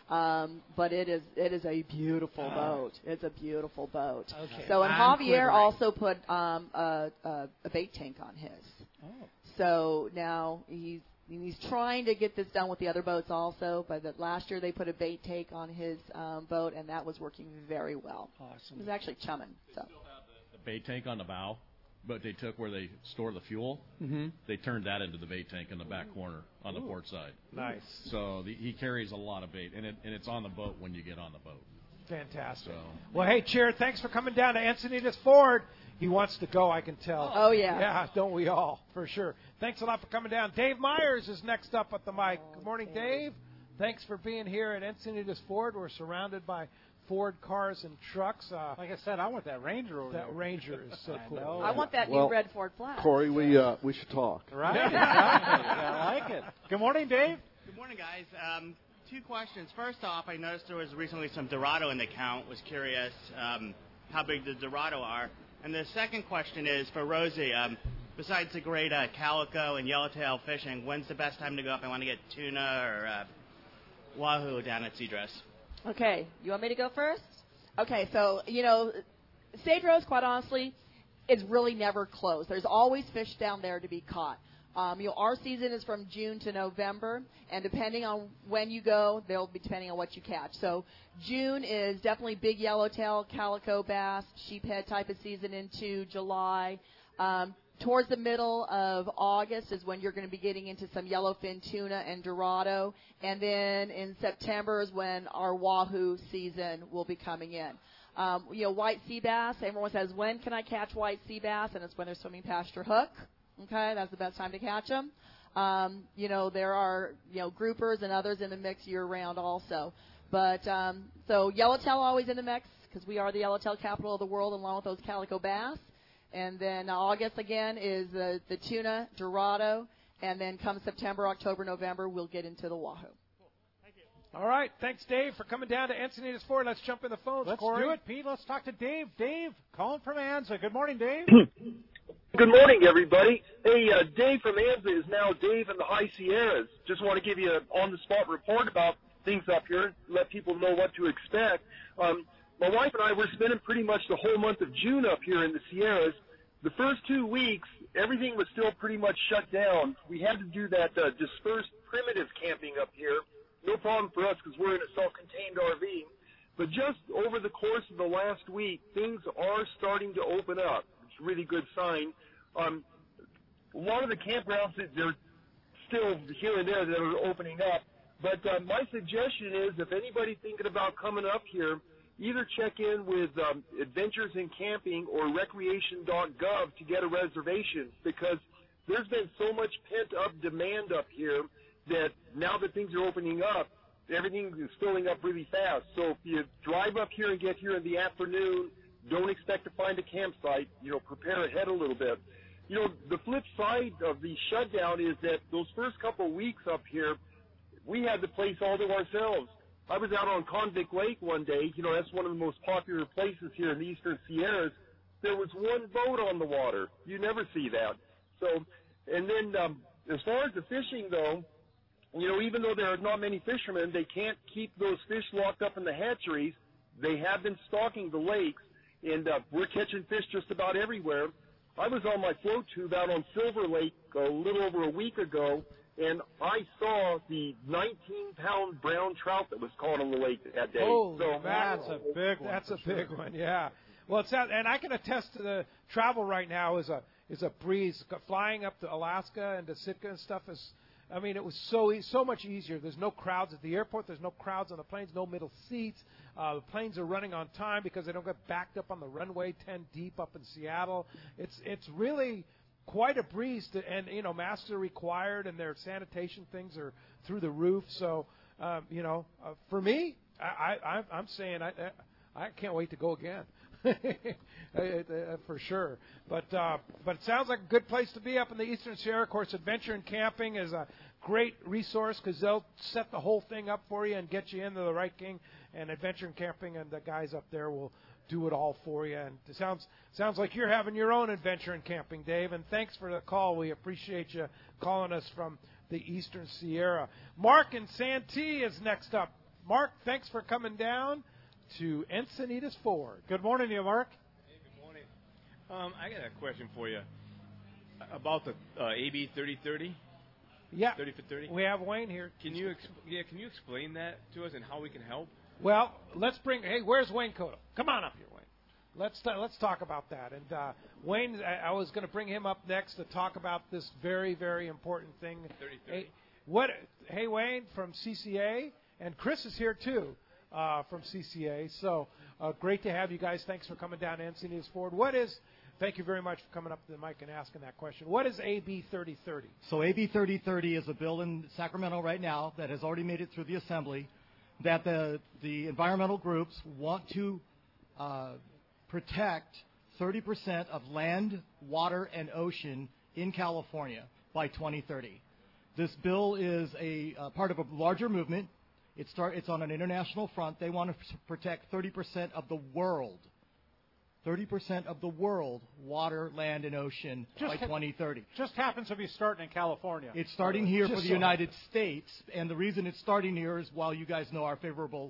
But it is a beautiful boat. It's a beautiful boat. Okay. So, and I'm Javier quivering. also put a bait tank on his. Oh. So now he's trying to get this done with the other boats also. But last year they put a bait tank on his boat, and that was working very well. Awesome. It was actually chumming. So. The bait tank on the bow, but they took where they store the fuel. Mm-hmm. They turned that into the bait tank in the back corner on the port side. Nice. So he carries a lot of bait, and it's on the boat when you get on the boat. Fantastic. So. Well, hey, Chair, thanks for coming down to Encinitas Ford. He wants to go, I can tell. Oh, yeah. Yeah, don't we all, for sure. Thanks a lot for coming down. Dave Myers is next up at the mic. Good morning, Dave. Thanks for being here at Encinitas Ford. We're surrounded by Ford cars and trucks. Like I said, I want that Ranger over there. That Ranger is so cool. I want that new red Ford Flash. Corey, we should talk. Right? Exactly. I like it. Good morning, Dave. Good morning, guys. Two questions. First off, I noticed there was recently some Dorado in the count. Was curious how big the Dorado are. And the second question is for Rosie. Besides the great calico and yellowtail fishing, when's the best time to go up? I want to get tuna or wahoo down at Cedros. Okay, you want me to go first? Okay, so, Cedros, quite honestly, is really never closed. There's always fish down there to be caught. Our season is from June to November, and depending on when you go, they'll be depending on what you catch. So June is definitely big yellowtail, calico bass, sheephead type of season into July. Towards the middle of August is when you're going to be getting into some yellowfin tuna and Dorado. And then in September is when our wahoo season will be coming in. White sea bass, everyone says, when can I catch white sea bass? And it's when they're swimming past your hook. Okay, that's the best time to catch them. There are, groupers and others in the mix year-round also. But so yellowtail always in the mix because we are the yellowtail capital of the world along with those calico bass. And then August, again, is the tuna, Dorado. And then come September, October, November, we'll get into the wahoo. All right. Thanks, Dave, for coming down to Encinitas Ford. Let's jump in the phones, Let's Corey. do it, Pete. Let's talk to Dave. Dave, calling from Anza. Good morning, Dave. Good morning, everybody. Hey, Dave from Anza is now Dave in the High Sierras. Just want to give you an on-the-spot report about things up here, let people know what to expect. My wife and I were spending pretty much the whole month of June up here in the Sierras. The first 2 weeks, everything was still pretty much shut down. We had to do that dispersed primitive camping up here. No problem for us because we're in a self-contained RV. But just over the course of the last week, things are starting to open up. It's a really good sign. A lot of the campgrounds, they're still here and there that are opening up. But my suggestion is if anybody thinking about coming up here, either check in with Adventures in Camping or recreation.gov to get a reservation because there's been so much pent-up demand up here that now that things are opening up, everything is filling up really fast. So if you drive up here and get here in the afternoon, don't expect to find a campsite. Prepare ahead a little bit. The flip side of the shutdown is that those first couple of weeks up here, we had the place all to ourselves. I was out on Convict Lake one day. That's one of the most popular places here in the Eastern Sierras. There was one boat on the water. You never see that. So, and then as far as the fishing, though, even though there are not many fishermen, they can't keep those fish locked up in the hatcheries. They have been stocking the lakes, and we're catching fish just about everywhere. I was on my float tube out on Silver Lake a little over a week ago, and I saw the 19-pound brown trout that was caught on the lake that day. Oh, so, that's a big one. That's a big one, yeah. Well, it's that, and I can attest to the travel right now is a breeze. Flying up to Alaska and to Sitka and stuff it was so much easier. There's no crowds at the airport. There's no crowds on the planes. No middle seats. The planes are running on time because they don't get backed up on the runway 10 deep up in Seattle. It's really quite a breeze, and masks are required, and their sanitation things are through the roof. So, for me, I'm saying I can't wait to go again, for sure. But it sounds like a good place to be up in the Eastern Sierra. Of course, Adventure and Camping is a great resource because they'll set the whole thing up for you and get you into the right king. And Adventure and Camping and the guys up there will do it all for you. And it sounds like you're having your own adventure in camping, Dave. And thanks for the call. We appreciate you calling us from the Eastern Sierra. Mark in Santee is next up. Mark, thanks for coming down to Encinitas Ford. Good morning to you, Mark. Hey, good morning. I got a question for you about the AB 3030. Yeah. 30 for 30. We have Wayne here. Can you explain that to us and how we can help? Well, let's bring. Hey, where's Wayne Cotto? Come on up here, Wayne. Let's talk about that. And Wayne, I was going to bring him up next to talk about this very, very important thing. 3030. Hey, Wayne from CCA, and Chris is here too from CCA. So great to have you guys. Thanks for coming down to Encinitas Ford. Thank you very much for coming up to the mic and asking that question. What is AB 3030? So AB 3030 is a bill in Sacramento right now that has already made it through the Assembly that the environmental groups want to protect 30% of land, water, and ocean in California by 2030. This bill is a part of a larger movement. It's on an international front. They want to protect 30% of the world. 30% of the world, water, land, and ocean by 2030. Just happens to be starting in California. It's starting here for the United States, and the reason it's starting here is, while you guys know our favorable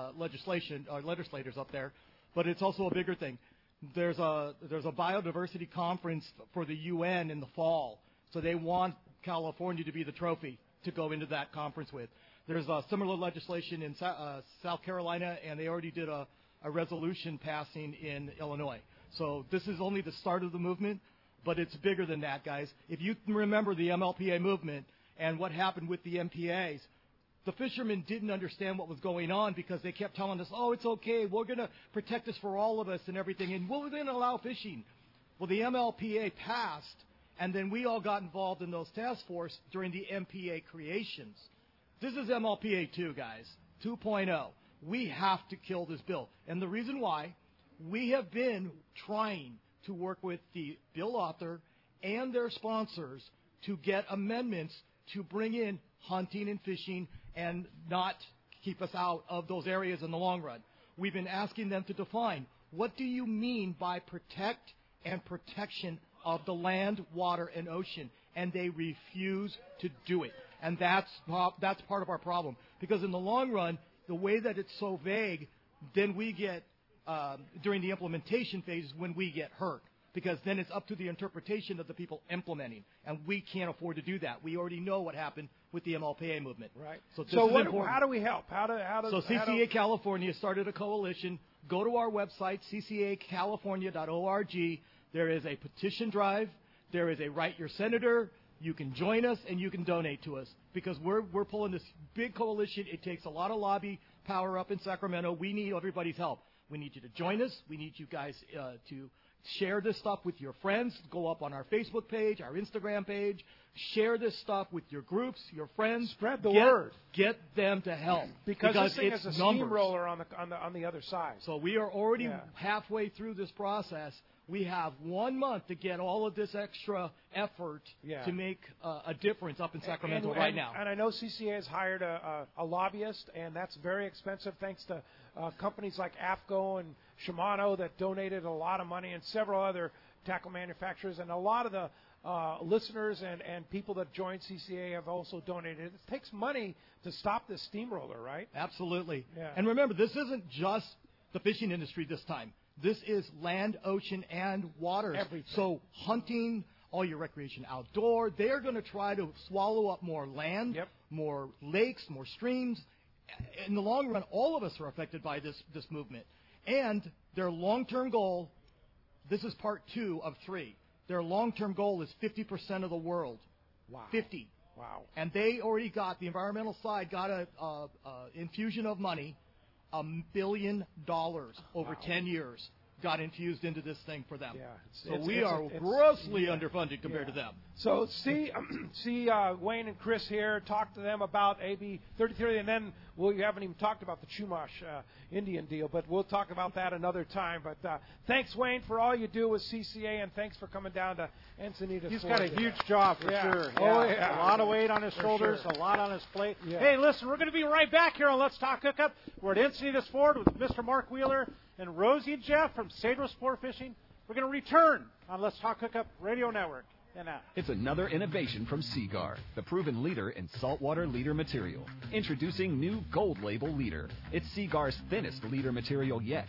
legislators up there, but it's also a bigger thing. There's a biodiversity conference for the UN in the fall, so they want California to be the trophy to go into that conference with. There's a similar legislation in South Carolina, and they already did a resolution passing in Illinois. So this is only the start of the movement, but it's bigger than that, guys. If you remember the MLPA movement and what happened with the MPAs, the fishermen didn't understand what was going on because they kept telling us, oh, it's okay, we're going to protect this for all of us and everything, and we're going to allow fishing. Well, the MLPA passed, and then we all got involved in those task force during the MPA creations. This is MLPA 2, guys, 2.0. We have to kill this bill. And the reason why, we have been trying to work with the bill author and their sponsors to get amendments to bring in hunting and fishing and not keep us out of those areas in the long run. We've been asking them to define, what do you mean by protect and protection of the land, water, and ocean? And they refuse to do it. And that's part of our problem. Because in the long run, the way that it's so vague, then we get, during the implementation phase, when we get hurt. Because then it's up to the interpretation of the people implementing. And we can't afford to do that. We already know what happened with the MLPA movement. Right. So how do we help? CCA California started a coalition. Go to our website, ccacalifornia.org. There is a petition drive. There is a Write Your Senator. You can join us and you can donate to us because we're pulling this big coalition. It takes a lot of lobby power up in Sacramento. We need everybody's help. We need you to join us. We need you guys to share this stuff with your friends. Go up on our Facebook page, our Instagram page. Share this stuff with your groups, your friends. Spread the word. Get them to help because this thing is a steamroller on the other side. So we are already halfway through this process. We have 1 month to get all of this extra effort to make a difference up in Sacramento right now. And I know CCA has hired a lobbyist, and that's very expensive thanks to companies like AFCO and Shimano that donated a lot of money and several other tackle manufacturers. And a lot of the listeners and people that joined CCA have also donated. It takes money to stop this steamroller, right? Absolutely. Yeah. And remember, this isn't just the fishing industry this time. This is land, ocean, and water. Everything. So hunting, all your recreation outdoor, they're going to try to swallow up more land, more lakes, more streams. In the long run, all of us are affected by this movement. And their long-term goal, this is part 2 of 3, their long-term goal is 50% of the world. Wow. 50. Wow. And they already got, the environmental side got a infusion of money, $1 billion over 10 years got infused into this thing for them. Yeah, we are grossly underfunded compared to them. So see Wayne and Chris here. Talk to them about AB 3030, and then we haven't even talked about the Chumash Indian deal, but we'll talk about that another time. But thanks, Wayne, for all you do with CCA, and thanks for coming down to Encinitas. He's got a huge job for sure. Oh, yeah. A lot of weight on his shoulders, a lot on his plate. Yeah. Hey, listen, we're going to be right back here on Let's Talk Hookup. We're at Encinitas Ford with Mr. Mark Wheeler and Rosie and Jeff from Cedro Sport Fishing. We're going to return on Let's Talk Hookup Radio Network It's another innovation from Seaguar, the proven leader in saltwater leader material. Introducing new Gold Label leader. It's Seaguar's thinnest leader material yet,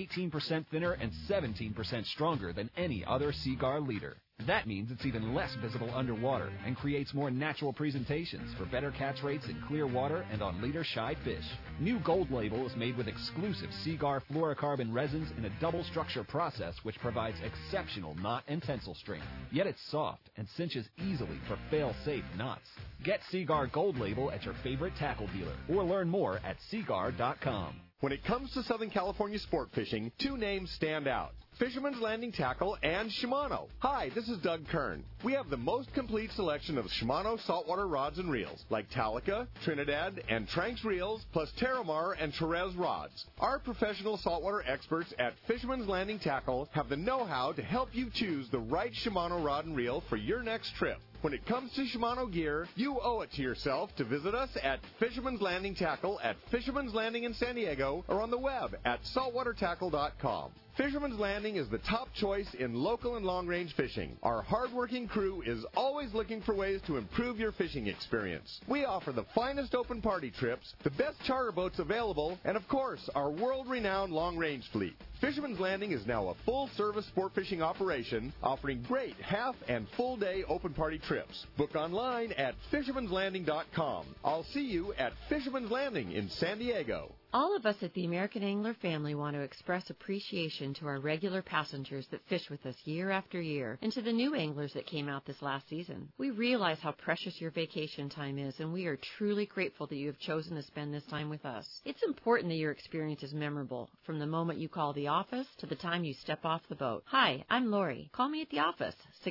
18% thinner and 17% stronger than any other Seaguar leader. That means it's even less visible underwater and creates more natural presentations for better catch rates in clear water and on leader-shy fish. New Gold Label is made with exclusive Seaguar fluorocarbon resins in a double structure process which provides exceptional knot and tensile strength. Yet it's soft and cinches easily for fail-safe knots. Get Seaguar Gold Label at your favorite tackle dealer or learn more at seaguar.com. When it comes to Southern California sport fishing, two names stand out: Fisherman's Landing Tackle and Shimano. Hi, this is Doug Kern. We have the most complete selection of Shimano saltwater rods and reels, like Talica, Trinidad, and Tranks reels, plus Terramar and Therese rods. Our professional saltwater experts at Fisherman's Landing Tackle have the know-how to help you choose the right Shimano rod and reel for your next trip. When it comes to Shimano gear, you owe it to yourself to visit us at Fisherman's Landing Tackle at Fisherman's Landing in San Diego or on the web at saltwatertackle.com. Fisherman's Landing is the top choice in local and long-range fishing. Our hard-working crew is always looking for ways to improve your fishing experience. We offer the finest open party trips, the best charter boats available, and of course, our world-renowned long-range fleet. Fisherman's Landing is now a full-service sport fishing operation, offering great half and full-day open party trips. Book online at fishermanslanding.com. I'll see you at Fisherman's Landing in San Diego. All of us at the American Angler family want to express appreciation to our regular passengers that fish with us year after year, and to the new anglers that came out this last season. We realize how precious your vacation time is, and we are truly grateful that you have chosen to spend this time with us. It's important that your experience is memorable, from the moment you call the office to the time you step off the boat. Hi, I'm Lori. Call me at the office,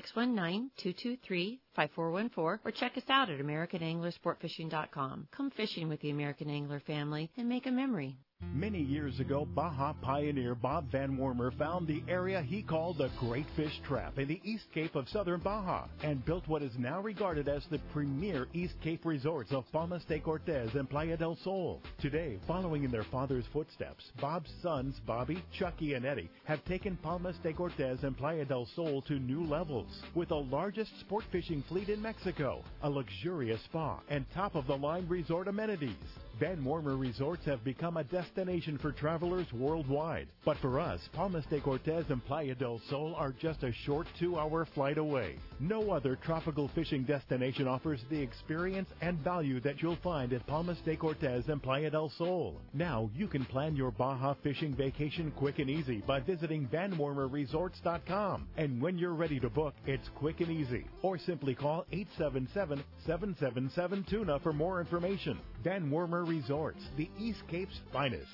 619-223-5414, or check us out at AmericanAnglerSportFishing.com. Come fishing with the American Angler family and make a memory. Many years ago, Baja pioneer Bob Van Wormer found the area he called the Great Fish Trap in the East Cape of southern Baja and built what is now regarded as the premier East Cape resorts of Palmas de Cortez and Playa del Sol. Today, following in their father's footsteps, Bob's sons, Bobby, Chucky, and Eddie, have taken Palmas de Cortez and Playa del Sol to new levels with the largest sport fishing fleet in Mexico, a luxurious spa, and top-of-the-line resort amenities. Van Wormer Resorts have become a destination for travelers worldwide. But for us, Palmas de Cortez and Playa del Sol are just a short 2-hour flight away. No other tropical fishing destination offers the experience and value that you'll find at Palmas de Cortez and Playa del Sol. Now you can plan your Baja fishing vacation quick and easy by visiting VanWormerResorts.com. And when you're ready to book, it's quick and easy. Or simply call 877-777-TUNA for more information. Van Wormer Resorts, the East Cape's finest.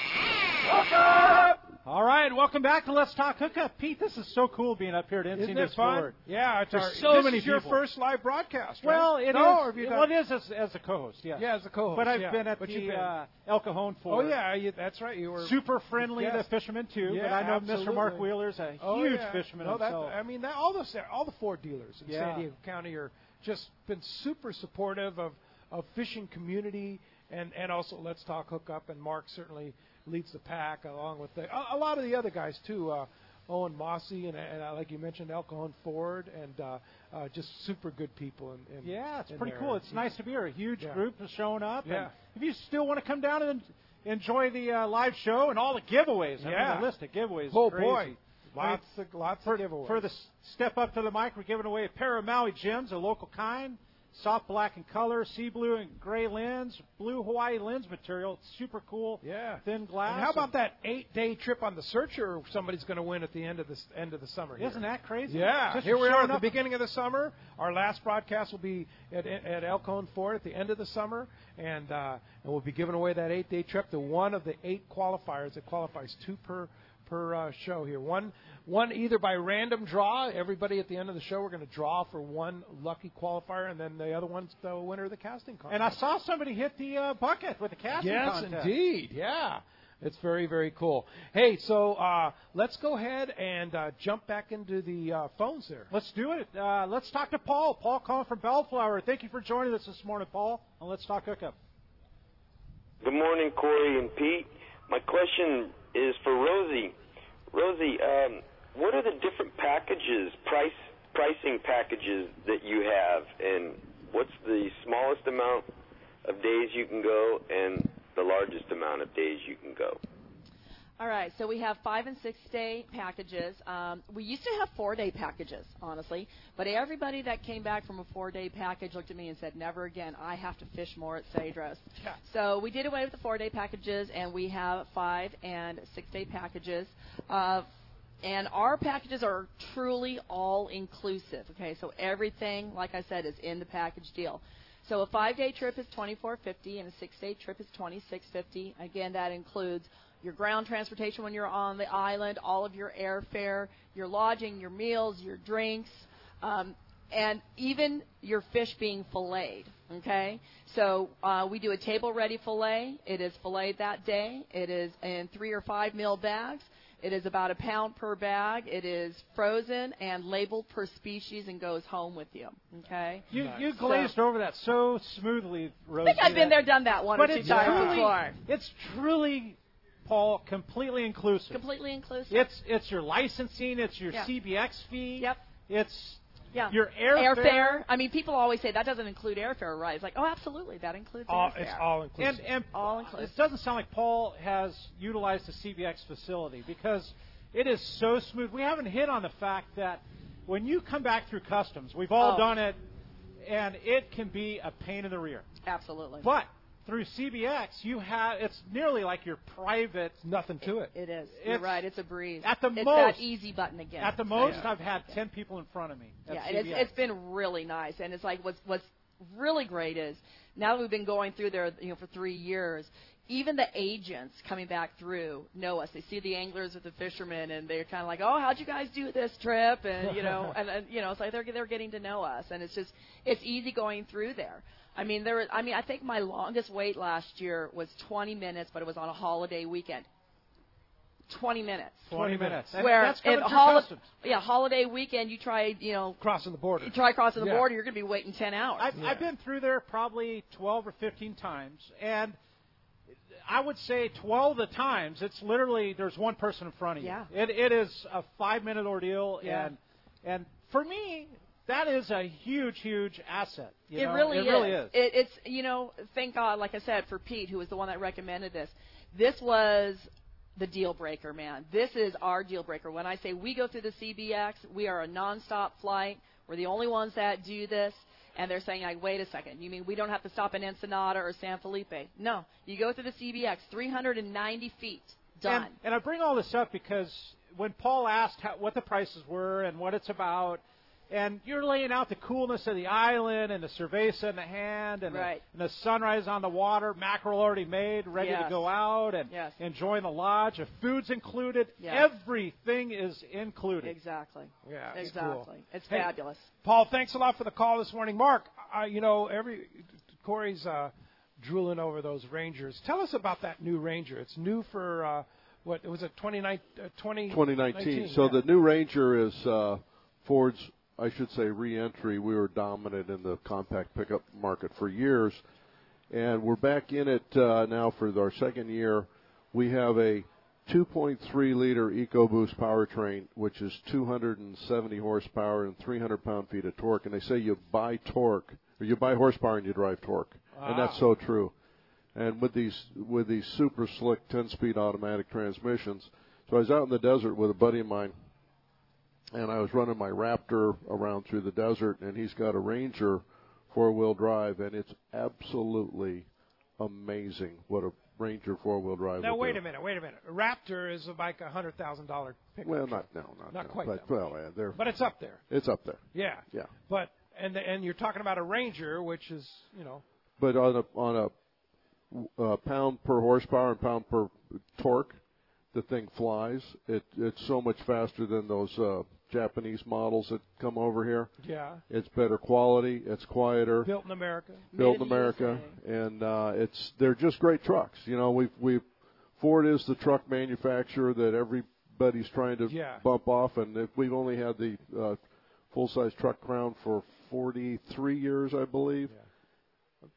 All right, welcome back to Let's Talk Hookup. Pete, this is so cool being up here at NC Isn't it fun? Sport. Yeah, There's so many This is your people. first live broadcast, right? Well, it is as a co-host, yes. Yeah, as a co-host. But I've yeah. been at But the you've been- El Cajon for. Oh yeah, that's right. You were super friendly yes. to fishermen too. Yeah, but I know absolutely. Mr. Mark Wheeler's a huge fisherman No, himself. I mean, all the 4 dealers in Yeah. San Diego County are just been super supportive of fishing community and also Let's Talk Hookup. And Mark certainly leads the pack along with a lot of the other guys too. Owen Mossy and like you mentioned, El Cajon Ford, and just super good people. Yeah, it's in pretty there. cool. It's nice to be here. A huge Yeah. group is showing up. Yeah. And if you still want to come down and enjoy the live show and all the giveaways, I Yeah. mean, the list of giveaways. Oh is crazy. boy, lots of giveaways. For the step up to the mic, we're giving away a pair of Maui Gems, a local kind. Soft black in color, sea blue and gray lens, blue Hawaii lens material. It's super cool. Yeah. Thin glass. And how about that 8-day trip on the Searcher somebody's going to win at the end of the summer? Isn't that crazy? Yeah. Just Here we are at showing the up. beginning of the summer. Our last broadcast will be at El Cajon Ford at the end of the summer, and we'll be giving away that 8-day trip to one of the 8 qualifiers. It qualifies 2 per show here. One either by random draw. Everybody at the end of the show, we're going to draw for one lucky qualifier, and then the other one's the winner of the casting contest. And I saw somebody hit the bucket with the casting contest. Yes, indeed. Yeah. It's very, very cool. Hey, so let's go ahead and jump back into the phones there. Let's do it. Let's talk to Paul. Paul calling from Bellflower. Thank you for joining us this morning, Paul, on Let's Talk Hookup. Good morning, Corey and Pete. My question is for Rosie. Rosie, what are the different packages, pricing packages that you have, and what's the smallest amount of days you can go and the largest amount of days you can go? All right, so we have 5- and 6-day packages. We used to have 4-day packages, honestly, but everybody that came back from a 4-day package looked at me and said, never again, I have to fish more at Cedros. Yeah. So we did away with the 4-day packages, and we have 5- and 6-day packages. And our packages are truly all-inclusive, okay? So everything, like I said, is in the package deal. So a 5-day trip is $24.50, and a 6-day trip is $26.50. Again, that includes your ground transportation when you're on the island, all of your airfare, your lodging, your meals, your drinks, and even your fish being filleted, okay? So we do a table-ready fillet. It is filleted that day. It is in 3 or 5 meal bags. It is about £1 per bag. It is frozen and labeled per species and goes home with you, okay? You glazed over that so smoothly, Rosie. I think I've been there, done that one or two times before. It's truly, Paul, completely inclusive. Completely inclusive. It's your licensing. It's your CBX fee. Yep. It's Yeah. Your airfare. I mean, people always say that doesn't include airfare, right? It's like, oh, absolutely, that includes airfare. It's all inclusive. And all inclusive. It doesn't sound like Paul has utilized the CBX facility because it is so smooth. We haven't hit on the fact that when you come back through customs, we've all done it, and it can be a pain in the rear. Absolutely. But through CBX, it's nearly like your private. Nothing to it. It is. You're right. It's a breeze. At the it's most, that easy button again. At the most, I've had 10 people in front of me. Yeah, and it's been really nice. And it's like what's really great is now that we've been going through there, for 3 years. Even the agents coming back through know us. They see the anglers with the fishermen, and they're kind of like, "Oh, how'd you guys do this trip?" And and it's like they're getting to know us, and it's easy going through there. I mean, I think my longest wait last year was 20 minutes, but it was on a holiday weekend. 20 minutes. 20 minutes. Where that's coming through customs. Holiday weekend, you try, crossing the border. You try crossing the border, you're going to be waiting 10 hours. I've been through there probably 12 or 15 times, and I would say 12 of the times, it's literally there's one person in front of you. Yeah. It is a 5-minute ordeal, and for me, that is a huge, huge asset. It really is. It's thank God, like I said, for Pete, who was the one that recommended this. This was the deal breaker, man. This is our deal breaker. When I say we go through the CBX, we are a nonstop flight. We're the only ones that do this. And they're saying, like, wait a second, you mean we don't have to stop in Ensenada or San Felipe? No, you go through the CBX, 390 feet, done. And I bring all this up because when Paul asked what the prices were and what it's about, and you're laying out the coolness of the island and the cerveza in the hand and the sunrise on the water, mackerel already made, ready to go out and enjoying the lodge. The food's included. Yes. Everything is included. Exactly. Yeah, exactly. Cool. It's fabulous. Paul, thanks a lot for the call this morning. Mark, Corey's drooling over those Rangers. Tell us about that new Ranger. It's new for, what was it, 2019? So the new Ranger is Ford's, I should say, re-entry. We were dominant in the compact pickup market for years, and we're back in it now for our second year. We have a 2.3-liter EcoBoost powertrain, which is 270 horsepower and 300 pound-feet of torque. And they say you buy torque, or you buy horsepower and you drive torque, and that's so true. And with these super slick 10-speed automatic transmissions, so I was out in the desert with a buddy of mine, and I was running my Raptor around through the desert, and he's got a Ranger 4-wheel drive, and it's absolutely amazing what a Ranger 4-wheel drive Now, will wait do. a minute. Raptor is like $100,000 pickup. Well, not quite that much. But it's up there. It's up there. Yeah. Yeah. But and you're talking about a Ranger, which is, But on a pound per horsepower and pound per torque, the thing flies. It's so much faster than those Japanese models that come over here. Yeah. It's better quality. It's quieter. Built in America. Built in America, and they're just great trucks. Ford is the truck manufacturer that everybody's trying to bump off, and if we've only had the full-size truck crown for 43 years, I believe.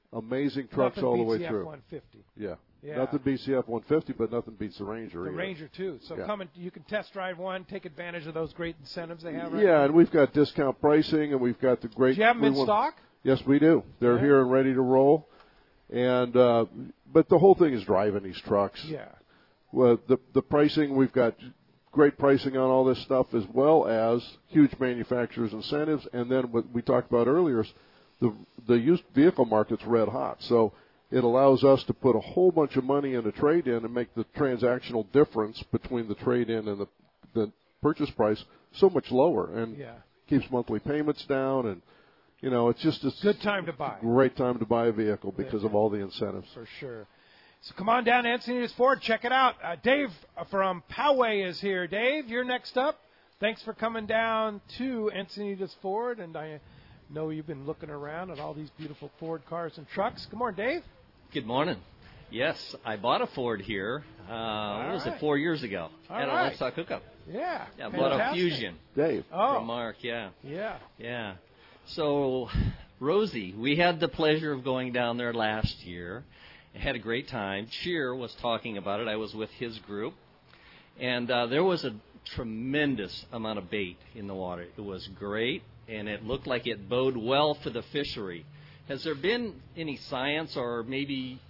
Amazing trucks Nothing all the beats way the through. F-150. Yeah. Yeah. Nothing beats the F-150, but nothing beats the Ranger The either. Ranger, too. So Yeah. come and you can test drive one, take advantage of those great incentives they have right Yeah, now. and we've got discount pricing, and we've got the great... Do you have them in stock? Yes, we do. They're here and ready to roll. And but the whole thing is driving these trucks. Yeah. Well, the pricing, we've got great pricing on all this stuff, as well as huge manufacturers' incentives. And then what we talked about earlier is the used vehicle market's red hot. So it allows us to put a whole bunch of money in a trade-in and make the transactional difference between the trade-in and the purchase price so much lower, and keeps monthly payments down. And it's just a good time to buy. Great time to buy a vehicle because of all the incentives. For sure. So come on down to Encinitas Ford. Check it out. Dave from Poway is here. Dave, you're next up. Thanks for coming down to Encinitas Ford. And I know you've been looking around at all these beautiful Ford cars and trucks. Good morning, Dave. Good morning. Yes, I bought a Ford here. What was it, 4 years ago? At a Let's Talk Hookup. Yeah. Yeah, I bought a Fusion. Dave. From Mark, yeah. Yeah. So, Rosie, we had the pleasure of going down there last year. Had a great time. Cheer was talking about it. I was with his group. And there was a tremendous amount of bait in the water. It was great, and it looked like it bode well for the fishery. Has there been any science, or maybe,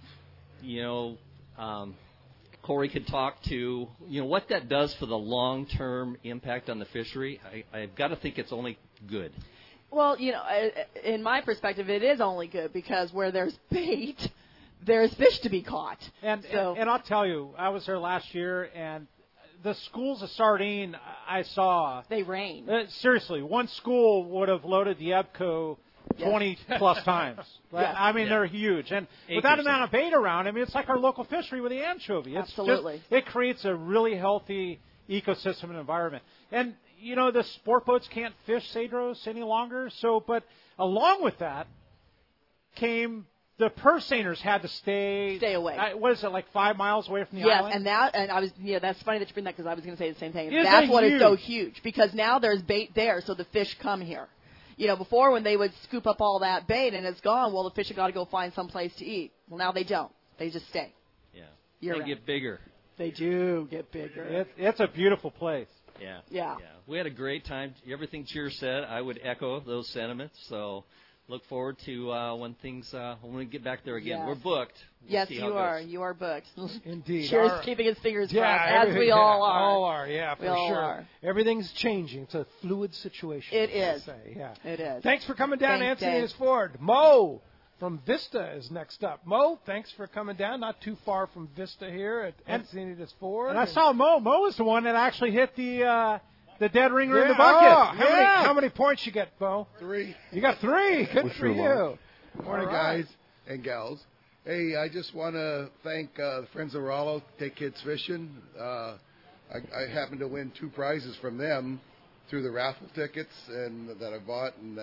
Corey could talk to, what that does for the long-term impact on the fishery? I've got to think it's only good. Well, in my perspective, it is only good because where there's bait, there's fish to be caught. And I'll tell you, I was there last year, and the schools of sardine I saw. They rain. Seriously, one school would have loaded the EBCO 20-plus times. Yes. I mean, they're huge. And with that amount of bait around, it's like our local fishery with the anchovy. Absolutely. It creates a really healthy ecosystem and environment. And, the sport boats can't fish Cedros any longer. But along with that came the purse seiners had to stay away. What is it, like 5 miles away from the island? That's funny that you bring that because I was going to say the same thing. That's what is so huge because now there's bait there, so the fish come here. Before when they would scoop up all that bait and it's gone, well, the fish have got to go find some place to eat. Well, now they don't. They just stay. Yeah. They get bigger. They do get bigger. It's a beautiful place. Yeah. We had a great time. Everything Cheer said, I would echo those sentiments. So look forward to when we get back there again. Yes. We're booked. We'll yes, see you how it are. goes. You are booked. Indeed. Cheers, keeping his fingers crossed, as we all are. All are, for we all sure. Are. Everything's changing. It's a fluid situation. It is. It is. Thanks for coming down, Thanks, Encinitas Ford. Mo from Vista is next up. Mo, thanks for coming down. Not too far from Vista here at Encinitas Ford. And I saw Mo. Mo was the one that actually hit the dead ringer in the bucket. How many points you get, Mo? 3. You got 3. Good for you. Morning, guys and gals. Hey, I just want to thank Friends of Rollo, Take Kids Fishing. I happened to win 2 prizes from them through the raffle tickets that I bought, and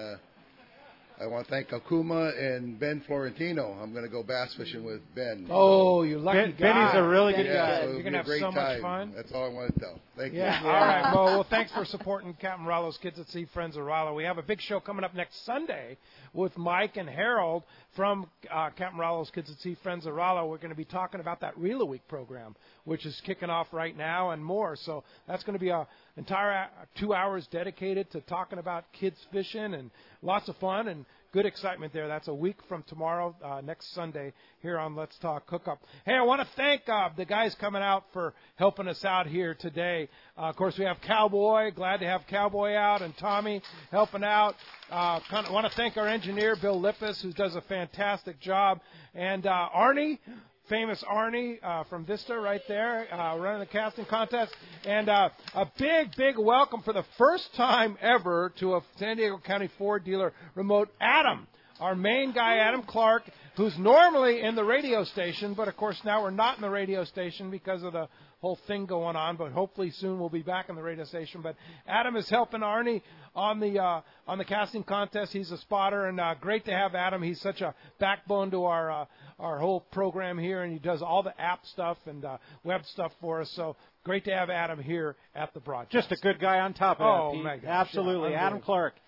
I want to thank Akuma and Ben Florentino. I'm going to go bass fishing with Ben. Oh, you lucky guy. Benny's a really good guy. So You're going to have so much fun. That's all I want to tell. Thank you. All right, Mo. Well, thanks for supporting Captain Rollo's Kids at Sea, Friends of Rollo. We have a big show coming up next Sunday with Mike and Harold from Captain Rollo's Kids at Sea, Friends of Rollo. We're going to be talking about that Reel a Week program, which is kicking off right now and more. So that's going to be an entire 2 hours dedicated to talking about kids fishing and lots of fun and good excitement there. That's a week from tomorrow, next Sunday, here on Let's Talk Hookup. Hey, I want to thank the guys coming out for helping us out here today. Of course, we have Cowboy. Glad to have Cowboy out, and Tommy helping out. Want to thank our engineer, Bill Lippis, who does a fantastic job. And Arnie, famous Arnie from Vista right there, running the casting contest. And a big welcome for the first time ever to a San Diego County Ford dealer remote, Adam, our main guy, Adam Clark, who's normally in the radio station, but of course now we're not in the radio station because of the whole thing going on, but hopefully soon we'll be back in the radio station. But Adam is helping Arnie on the casting contest. He's a spotter, and great to have Adam. He's such a backbone to our whole program here, and he does all the app stuff and web stuff for us. So great to have Adam here at the broadcast. Just a good guy on top of that, Pete. My gosh. Absolutely. Yeah, Adam Clark.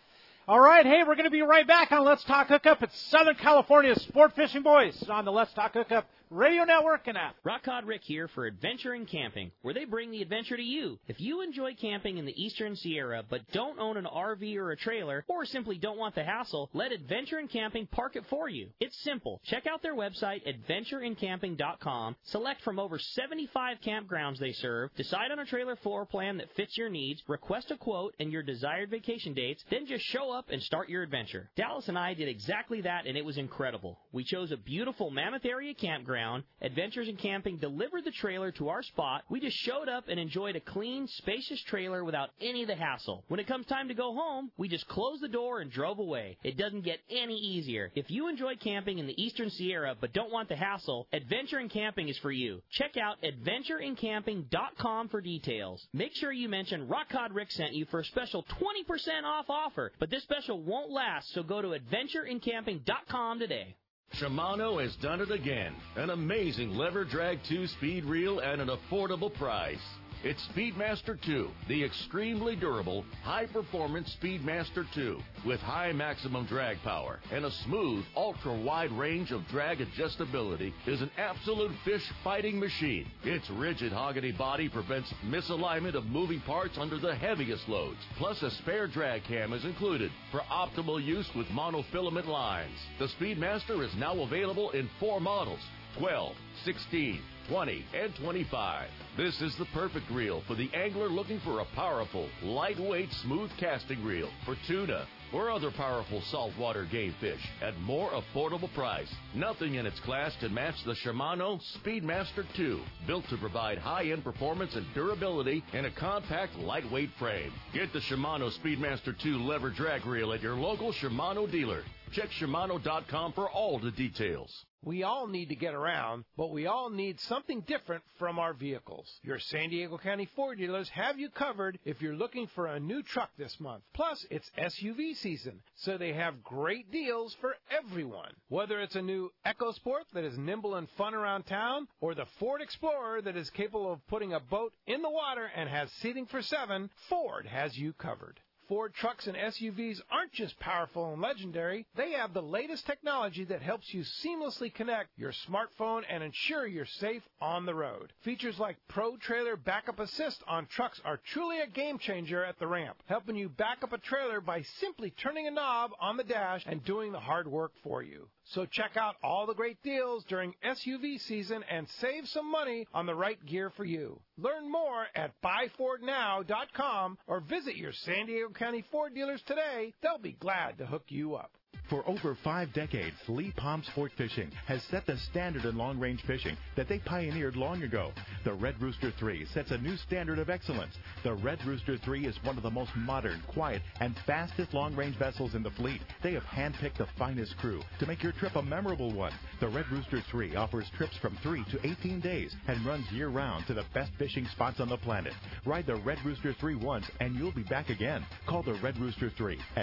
All right, hey, we're going to be right back on Let's Talk Hookup. It's Southern California's sport fishing voice on the Let's Talk Hookup radio network and app. Rock Cod Rick here for Adventure in Camping, where they bring the adventure to you. If you enjoy camping in the Eastern Sierra but don't own an RV or a trailer, or simply don't want the hassle, let Adventure in Camping park it for you. It's simple. Check out their website, adventureincamping.com, select from over 75 campgrounds they serve, decide on a trailer floor plan that fits your needs, request a quote and your desired vacation dates, then just show up and start your adventure. Dallas and I did exactly that, and it was incredible. We chose a beautiful Mammoth Area campground. Adventures in Camping delivered the trailer to our spot. We just showed up and enjoyed a clean, spacious trailer without any of the hassle. When it comes time to go home, we just closed the door and drove away. It doesn't get any easier. If you enjoy camping in the Eastern Sierra but don't want the hassle, Adventure in Camping is for you. Check out adventureincamping.com for details. Make sure you mention Rock Cod Rick sent you for a special 20% off offer, but this special won't last, so go to adventureincamping.com today. Shimano has done it again. An amazing lever drag 2-speed reel at an affordable price. It's Speedmaster 2, the extremely durable, high-performance Speedmaster 2, with high maximum drag power and a smooth, ultra-wide range of drag adjustability, is an absolute fish-fighting machine. Its rigid hogany body prevents misalignment of moving parts under the heaviest loads. Plus, a spare drag cam is included for optimal use with monofilament lines. The Speedmaster is now available in 4 models: 12, 16, 20, and 25. This is the perfect reel for the angler looking for a powerful, lightweight, smooth casting reel for tuna or other powerful saltwater game fish at more affordable price. Nothing in its class can match the Shimano Speedmaster 2, built to provide high-end performance and durability in a compact, lightweight frame. Get the Shimano Speedmaster 2 lever drag reel at your local Shimano dealer. Check Shimano.com for all the details. We all need to get around, but we all need something different from our vehicles. Your San Diego County Ford dealers have you covered if you're looking for a new truck this month. Plus, it's SUV season, so they have great deals for everyone. Whether it's a new EcoSport that is nimble and fun around town, or the Ford Explorer that is capable of putting a boat in the water and has seating for 7, Ford has you covered. Ford trucks and SUVs aren't just powerful and legendary. They have the latest technology that helps you seamlessly connect your smartphone and ensure you're safe on the road. Features like Pro Trailer Backup Assist on trucks are truly a game changer at the ramp, helping you back up a trailer by simply turning a knob on the dash and doing the hard work for you. So check out all the great deals during SUV season and save some money on the right gear for you. Learn more at buyfordnow.com or visit your San Diego County Ford dealers today. They'll be glad to hook you up. For over 5 decades, Lee Palm Sport Fishing has set the standard in long-range fishing that they pioneered long ago. The Red Rooster 3 sets a new standard of excellence. The Red Rooster 3 is one of the most modern, quiet, and fastest long-range vessels in the fleet. They have handpicked the finest crew to make your trip a memorable one. The Red Rooster 3 offers trips from 3 to 18 days and runs year-round to the best fishing spots on the planet. Ride the Red Rooster 3 once, and you'll be back again. Call the Red Rooster 3 at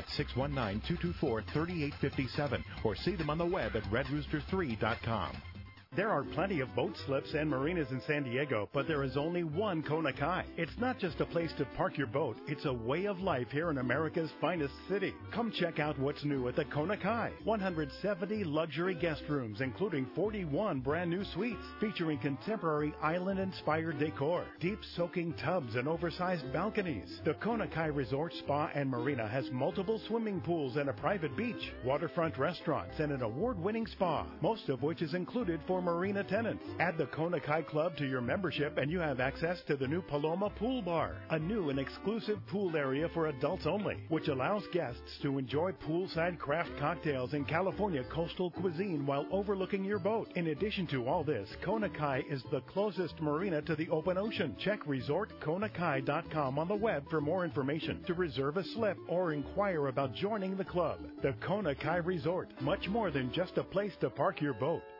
619-224-3857 or see them on the web at redrooster3.com. There are plenty of boat slips and marinas in San Diego, but there is only one Kona Kai. It's not just a place to park your boat, it's a way of life here in America's finest city. Come check out what's new at the Kona Kai. 170 luxury guest rooms, including 41 brand new suites, featuring contemporary island-inspired decor, deep soaking tubs and oversized balconies. The Kona Kai Resort Spa and Marina has multiple swimming pools and a private beach, waterfront restaurants, and an award-winning spa, most of which is included for marina tenants. Add the Kona Kai Club to your membership and you have access to the new Paloma Pool Bar, a new and exclusive pool area for adults only, which allows guests to enjoy poolside craft cocktails and California coastal cuisine while overlooking your boat. In addition to all this, Kona Kai is the closest marina to the open ocean. Check resortkonakai.com on the web for more information, to reserve a slip or inquire about joining the club. The Kona Kai Resort, much more than just a place to park your boat.